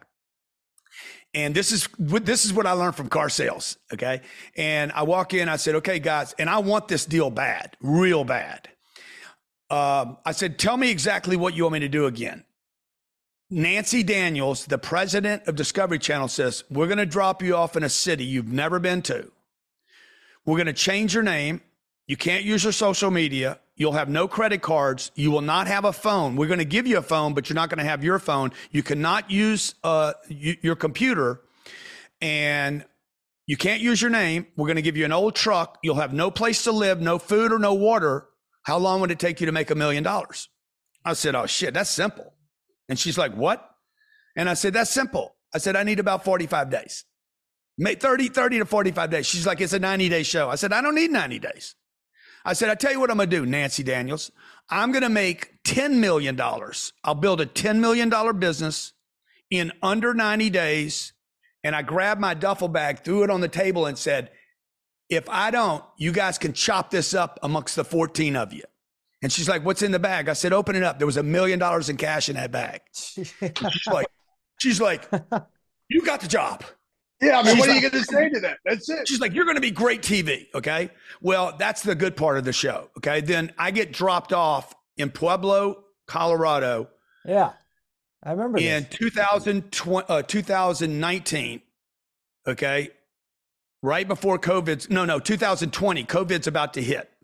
And this is this is what I learned from car sales. Okay. And I walk in, I said, okay, guys, and I want this deal bad, real bad. Um, I said, tell me exactly what you want me to do again. Nancy Daniels, the president of Discovery Channel, says, we're going to drop you off in a city you've never been to. We're going to change your name. You can't use your social media. You'll have no credit cards. You will not have a phone. We're going to give you a phone, but you're not going to have your phone. You cannot use uh, y- your computer, and you can't use your name. We're going to give you an old truck. You'll have no place to live, no food or no water. How long would it take you to make a million dollars? I said, oh, shit, that's simple. And she's like, what? And I said, that's simple. I said, I need about forty-five days. thirty, thirty to forty-five days. She's like, it's a ninety day show. I said, I don't need ninety days. I said, I tell you what I'm going to do, Nancy Daniels. I'm going to make ten million dollars. I'll build a ten million dollars business in under ninety days. And I grabbed my duffel bag, threw it on the table and said, if I don't, you guys can chop this up amongst the fourteen of you. And she's like, what's in the bag? I said, open it up. There was a million dollars in cash in that bag. She's like, she's like, you got the job. Yeah, I mean, she's what are like, you going to say to that? That's it. She's like, you're going to be great T V. Okay. Well, that's the good part of the show. Okay. Then I get dropped off in Pueblo, Colorado. Yeah. I remember in this. two thousand twenty, uh, two thousand nineteen. Okay. Right before COVID's, no, no, two thousand twenty, COVID's about to hit.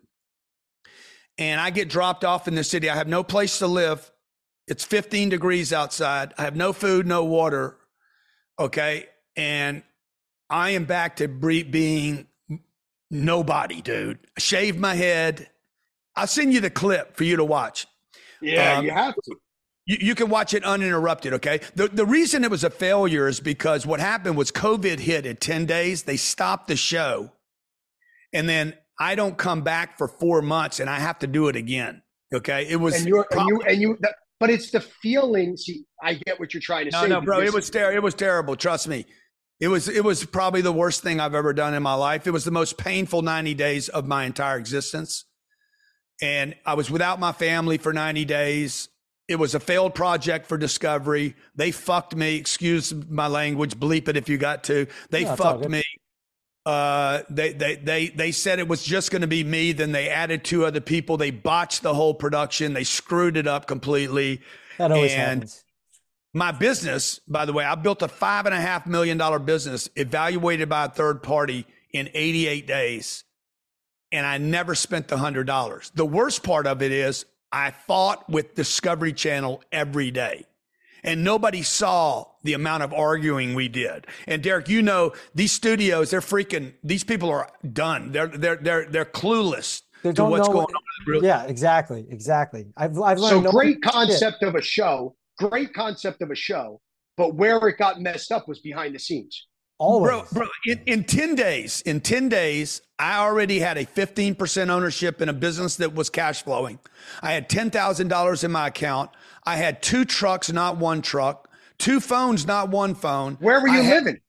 And I get dropped off in the city. I have no place to live. It's fifteen degrees outside. I have no food, no water. Okay. And I am back to being nobody, dude. I shaved my head. I'll send you the clip for you to watch. Yeah, um, you have to. You, you can watch it uninterrupted, okay? The, the reason it was a failure is because what happened was COVID hit at ten days. They stopped the show. And then I don't come back for four months and I have to do it again, okay? It was and you're, probably, and you, and you, that, but it's the feeling. See, I get what you're trying to no, say. No, bro, because- it was ter- It was terrible. Trust me. It was, it was probably the worst thing I've ever done in my life. It was the most painful ninety days of my entire existence. And I was without my family for ninety days. It was a failed project for Discovery. They fucked me. Excuse my language. Bleep it if you got to. They No, fucked me. Uh, they, they, they, they said it was just going to be me. Then they added two other people. They botched the whole production. They screwed it up completely. That always and happens. My business, by the way, I built a five and a half million dollar business evaluated by a third party in eighty-eight days. And I never spent the hundred dollars. The worst part of it is I fought with Discovery Channel every day. And nobody saw the amount of arguing we did. And Derek, you know, these studios, they're freaking, these people are done. They're, they're, they're, they're clueless They to don't what's know going what- on. Yeah, exactly. Exactly. I've, I've So learned. no- great shit. concept of a show, great concept of a show, but where it got messed up was behind the scenes. Always. Bro, bro, in, in ten days, in ten days, I already had a fifteen percent ownership in a business that was cash flowing. I had ten thousand dollars in my account. I had two trucks, not one truck, two phones, not one phone. Where were you I had, living?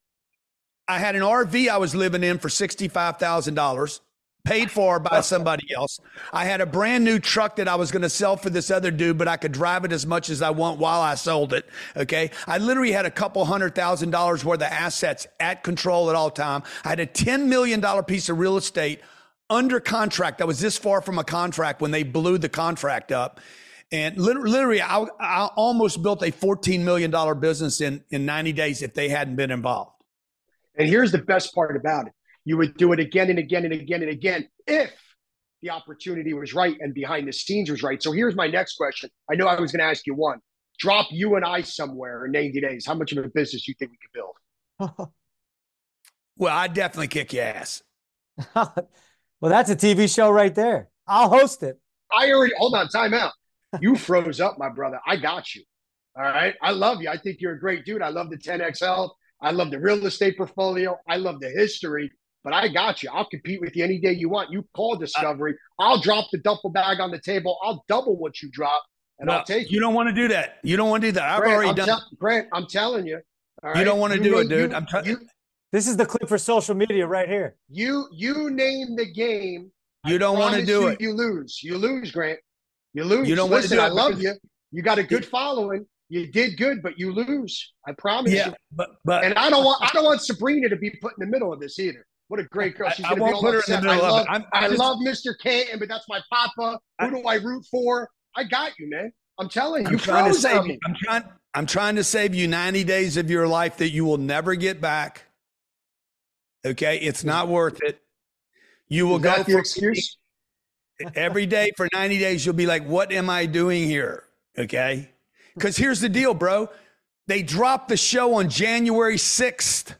I had an R V I was living in for sixty-five thousand dollars, paid for by somebody else. I had a brand new truck that I was going to sell for this other dude, but I could drive it as much as I want while I sold it. Okay. I literally had a couple hundred thousand dollars worth of assets at control at all time. I had a ten million dollars piece of real estate under contract. I was this far from a contract when they blew the contract up. And literally, I, I almost built a fourteen million dollars business in, in ninety days if they hadn't been involved. And here's the best part about it. You would do it again and again and again and again if the opportunity was right and behind the scenes was right. So here's my next question. I know I was going to ask you one. Drop you and I somewhere in ninety days. How much of a business do you think we could build? Well, I'd definitely kick your ass. Well, that's a T V show right there. I'll host it. I already hold on, time out. You froze up, my brother. I got you. All right. I love you. I think you're a great dude. I love the ten X L. I love the real estate portfolio. I love the history, but I got you. I'll compete with you any day you want. You call Discovery. I'll drop the duffel bag on the table. I'll double what you drop, and No, I'll take you it. don't want to do that. You don't want to do that. I've Grant, already I'm done. tell- Grant, I'm telling you. All right? You don't want to You do it, name- dude. you- I'm telling you. This is the clip for social media right here. You you name the game. You I don't want to promise do you, it. You lose. You lose, Grant. You lose. You don't want to Listen, do it I love because- you. You got a good following. You did good, but you lose. I promise Yeah, you. but but And I don't want I don't want Sabrina to be put in the middle of this either. What a great girl. She's I- I going to be won't all put her in upset. the middle I of love, it. I'm- I I'm just- love Mister Canton, but that's my papa. Who do I root for? I got you, man. I'm telling you. I'm You trying to froze save on you. me. I'm trying. I'm trying to save you ninety days of your life that you will never get back. Okay, it's not worth it. You will Is go that the for excuse? every day for ninety days. You'll be like, "What am I doing here?" Okay, because here's the deal, bro. They dropped the show on January sixth.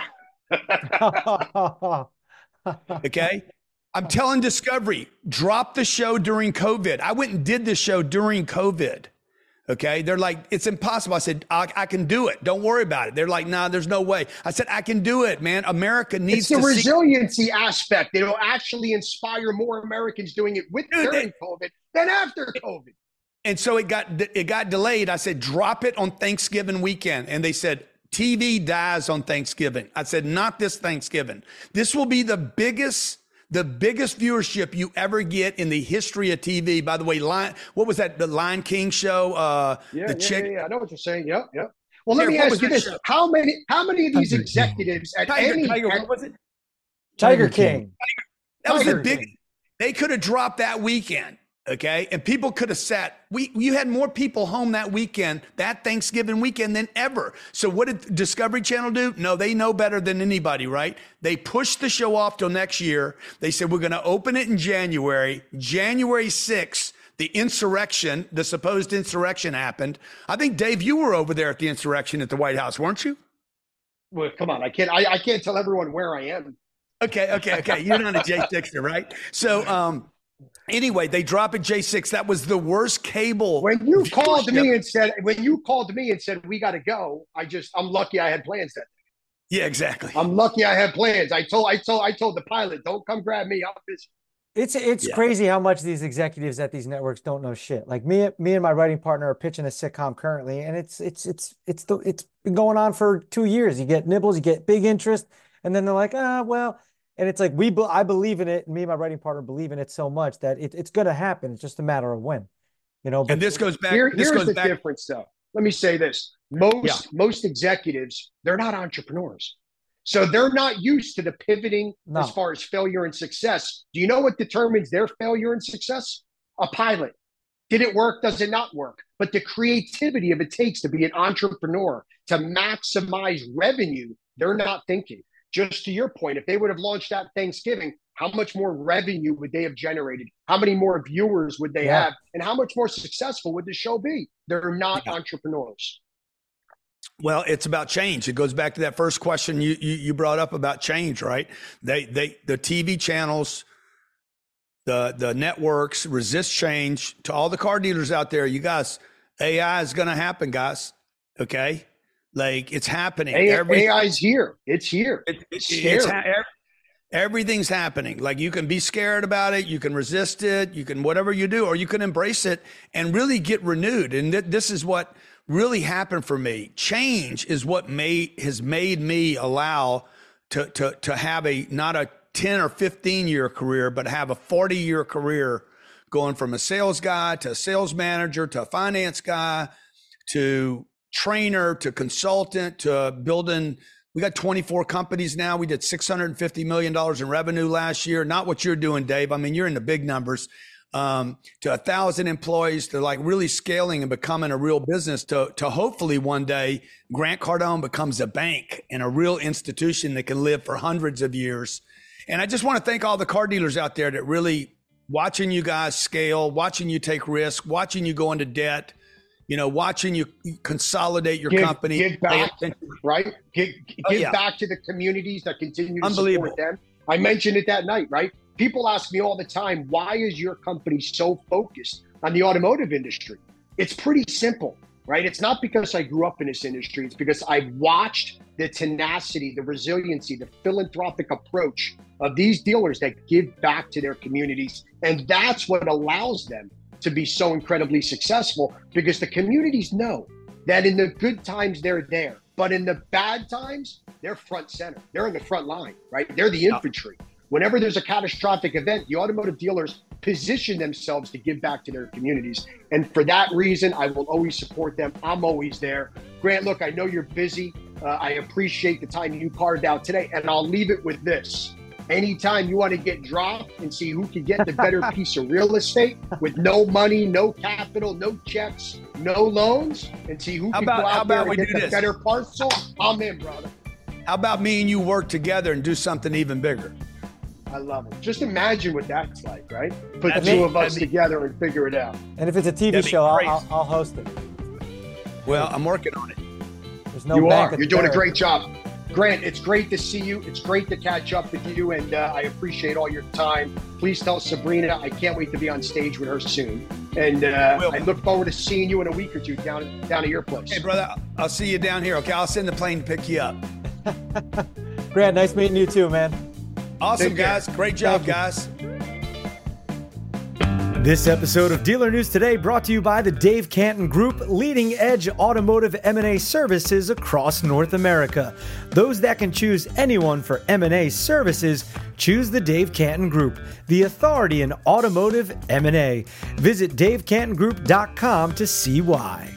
Okay. I'm telling Discovery, drop the show during COVID. I went and did the show during COVID. Okay. They're like, it's impossible. I said, I, I can do it. Don't worry about it. They're like, nah, there's no way. I said, I can do it, man. America needs It's the to see. resiliency aspect. It'll actually inspire more Americans doing it with Dude, during they- COVID than after COVID. And so it got, it got delayed. I said, drop it on Thanksgiving weekend. And they said, T V dies on Thanksgiving. I said, not this Thanksgiving. This will be the biggest, the biggest viewership you ever get in the history of T V. By the way, Lion, what was that? The Lion King show? Uh, Yeah, the yeah, chick. yeah, yeah. I know what you're saying. Yep, yep. Well, let Here, me what ask was you that this: show? how many, how many of these Tiger King. executives at Tiger, any Tiger, at- what was it? Tiger King. That was Tiger the big. King. They could have dropped that weekend, okay, and people could have sat. We you had more people home that weekend, that Thanksgiving weekend, than ever. So what did Discovery Channel do? No, they know better than anybody, right? They pushed the show off till next year. They said we're going to open it in January, January sixth. The insurrection, the supposed insurrection, happened. I think Dave, you were over there at the insurrection at the White House, weren't you? Well, come on, I can't, I, I can't tell everyone where I am. Okay, okay, okay. You're not a J sixer, right? So, um, anyway, they drop it J six. That was the worst cable. When you called viewership. me and said, when you called me and said we got to go, I just, I'm lucky I had plans that day. Yeah, exactly. I'm lucky I had plans. I told, I told, I told the pilot, don't come grab me. I'm busy. It's it's Yeah. crazy how much these executives at these networks don't know shit. Like me, me and my writing partner are pitching a sitcom currently, and it's it's it's it's the it's been going on for two years. You get nibbles, you get big interest, and then they're like, ah, well, and it's like we, be- I believe in it, and me and my writing partner believe in it so much that it, it's going to happen. It's just a matter of when, you know. But And this goes back. Here, this here's goes the back. difference, though. Let me say this: most Yeah. most executives, they're not entrepreneurs, so they're not used to the pivoting No. as far as failure and success. Do you know what determines their failure and success? A pilot. Did it work? Does it not work? But the creativity of it takes to be an entrepreneur to maximize revenue, they're not thinking. Just to your point, if they would have launched that Thanksgiving, how much more revenue would they have generated? How many more viewers would they Yeah. have? And how much more successful would the show be? They're not Yeah. entrepreneurs. Well, it's about change. It goes back to that first question you, you you brought up about change, right? They they the T V channels, the the networks resist change. To all the car dealers out there, you guys, A I is going to happen, guys. Okay, like it's happening. A- Every- AI's here. It's here. It, it, Scary. it's ha- ev- everything's happening. Like you can be scared about it, you can resist it, you can whatever you do, or you can embrace it and really get renewed. And th- this is what really happened for me. Change is what made has made me allow to to to have a not a ten or fifteen year career, but have a forty year career, going from a sales guy to a sales manager to a finance guy to trainer to consultant to building. We got twenty-four companies now. We did six hundred fifty million dollars in revenue last year. Not what you're doing, Dave. I mean, you're in the big numbers. Um, to a thousand employees, to like really scaling and becoming a real business, to, to hopefully one day Grant Cardone becomes a bank and a real institution that can live for hundreds of years. And I just want to thank all the car dealers out there that really watching you guys scale, watching you take risk, watching you go into debt, you know, watching you consolidate your Give- company. give back. Pay attention. Right? Give, give Oh, yeah. back to the communities that continue to Unbelievable. support them. I mentioned it that night, right? People ask me all the time, why is your company so focused on the automotive industry? It's pretty simple, right? It's not because I grew up in this industry. It's because I watched the tenacity, the resiliency, the philanthropic approach of these dealers that give back to their communities. And that's what allows them to be so incredibly successful, because the communities know that in the good times, they're there. But in the bad times, they're front center. They're in the front line, right? They're the infantry. Whenever there's a catastrophic event, the automotive dealers position themselves to give back to their communities. And for that reason, I will always support them. I'm always there. Grant, look, I know you're busy. Uh, I appreciate the time you carved out today. And I'll leave it with this. Anytime you want to get dropped and see who can get the better piece of real estate with no money, no capital, no checks, no loans, and see who How can about- go how out there about and we get do the this? better parcel, I'm in, brother. How about me and you work together and do something even bigger? I love it. Just imagine what that's like, right? Put That'd the two be- of us that'd be- together and figure it out. And if it's a T V That'd be show, I'll, crazy. I'll, I'll host it. Well, I'm working on it. There's no you bank are. at You're the doing a Barrett. great job. Grant, it's great to see you. It's great to catch up with you, and uh, I appreciate all your time. Please tell Sabrina I can't wait to be on stage with her soon. And uh, Will. I look forward to seeing you in a week or two down down at your place. Hey, brother, I'll see you down here. Okay, I'll send the plane to pick you up. Grant, nice meeting you too, man. Awesome, Take care. guys. Great job, Thank you. guys. This episode of Dealer News Today brought to you by the Dave Canton Group, leading edge automotive M and A services across North America. Those that can choose anyone for M and A services, choose the Dave Canton Group, the authority in automotive M and A. Visit dave canton group dot com to see why.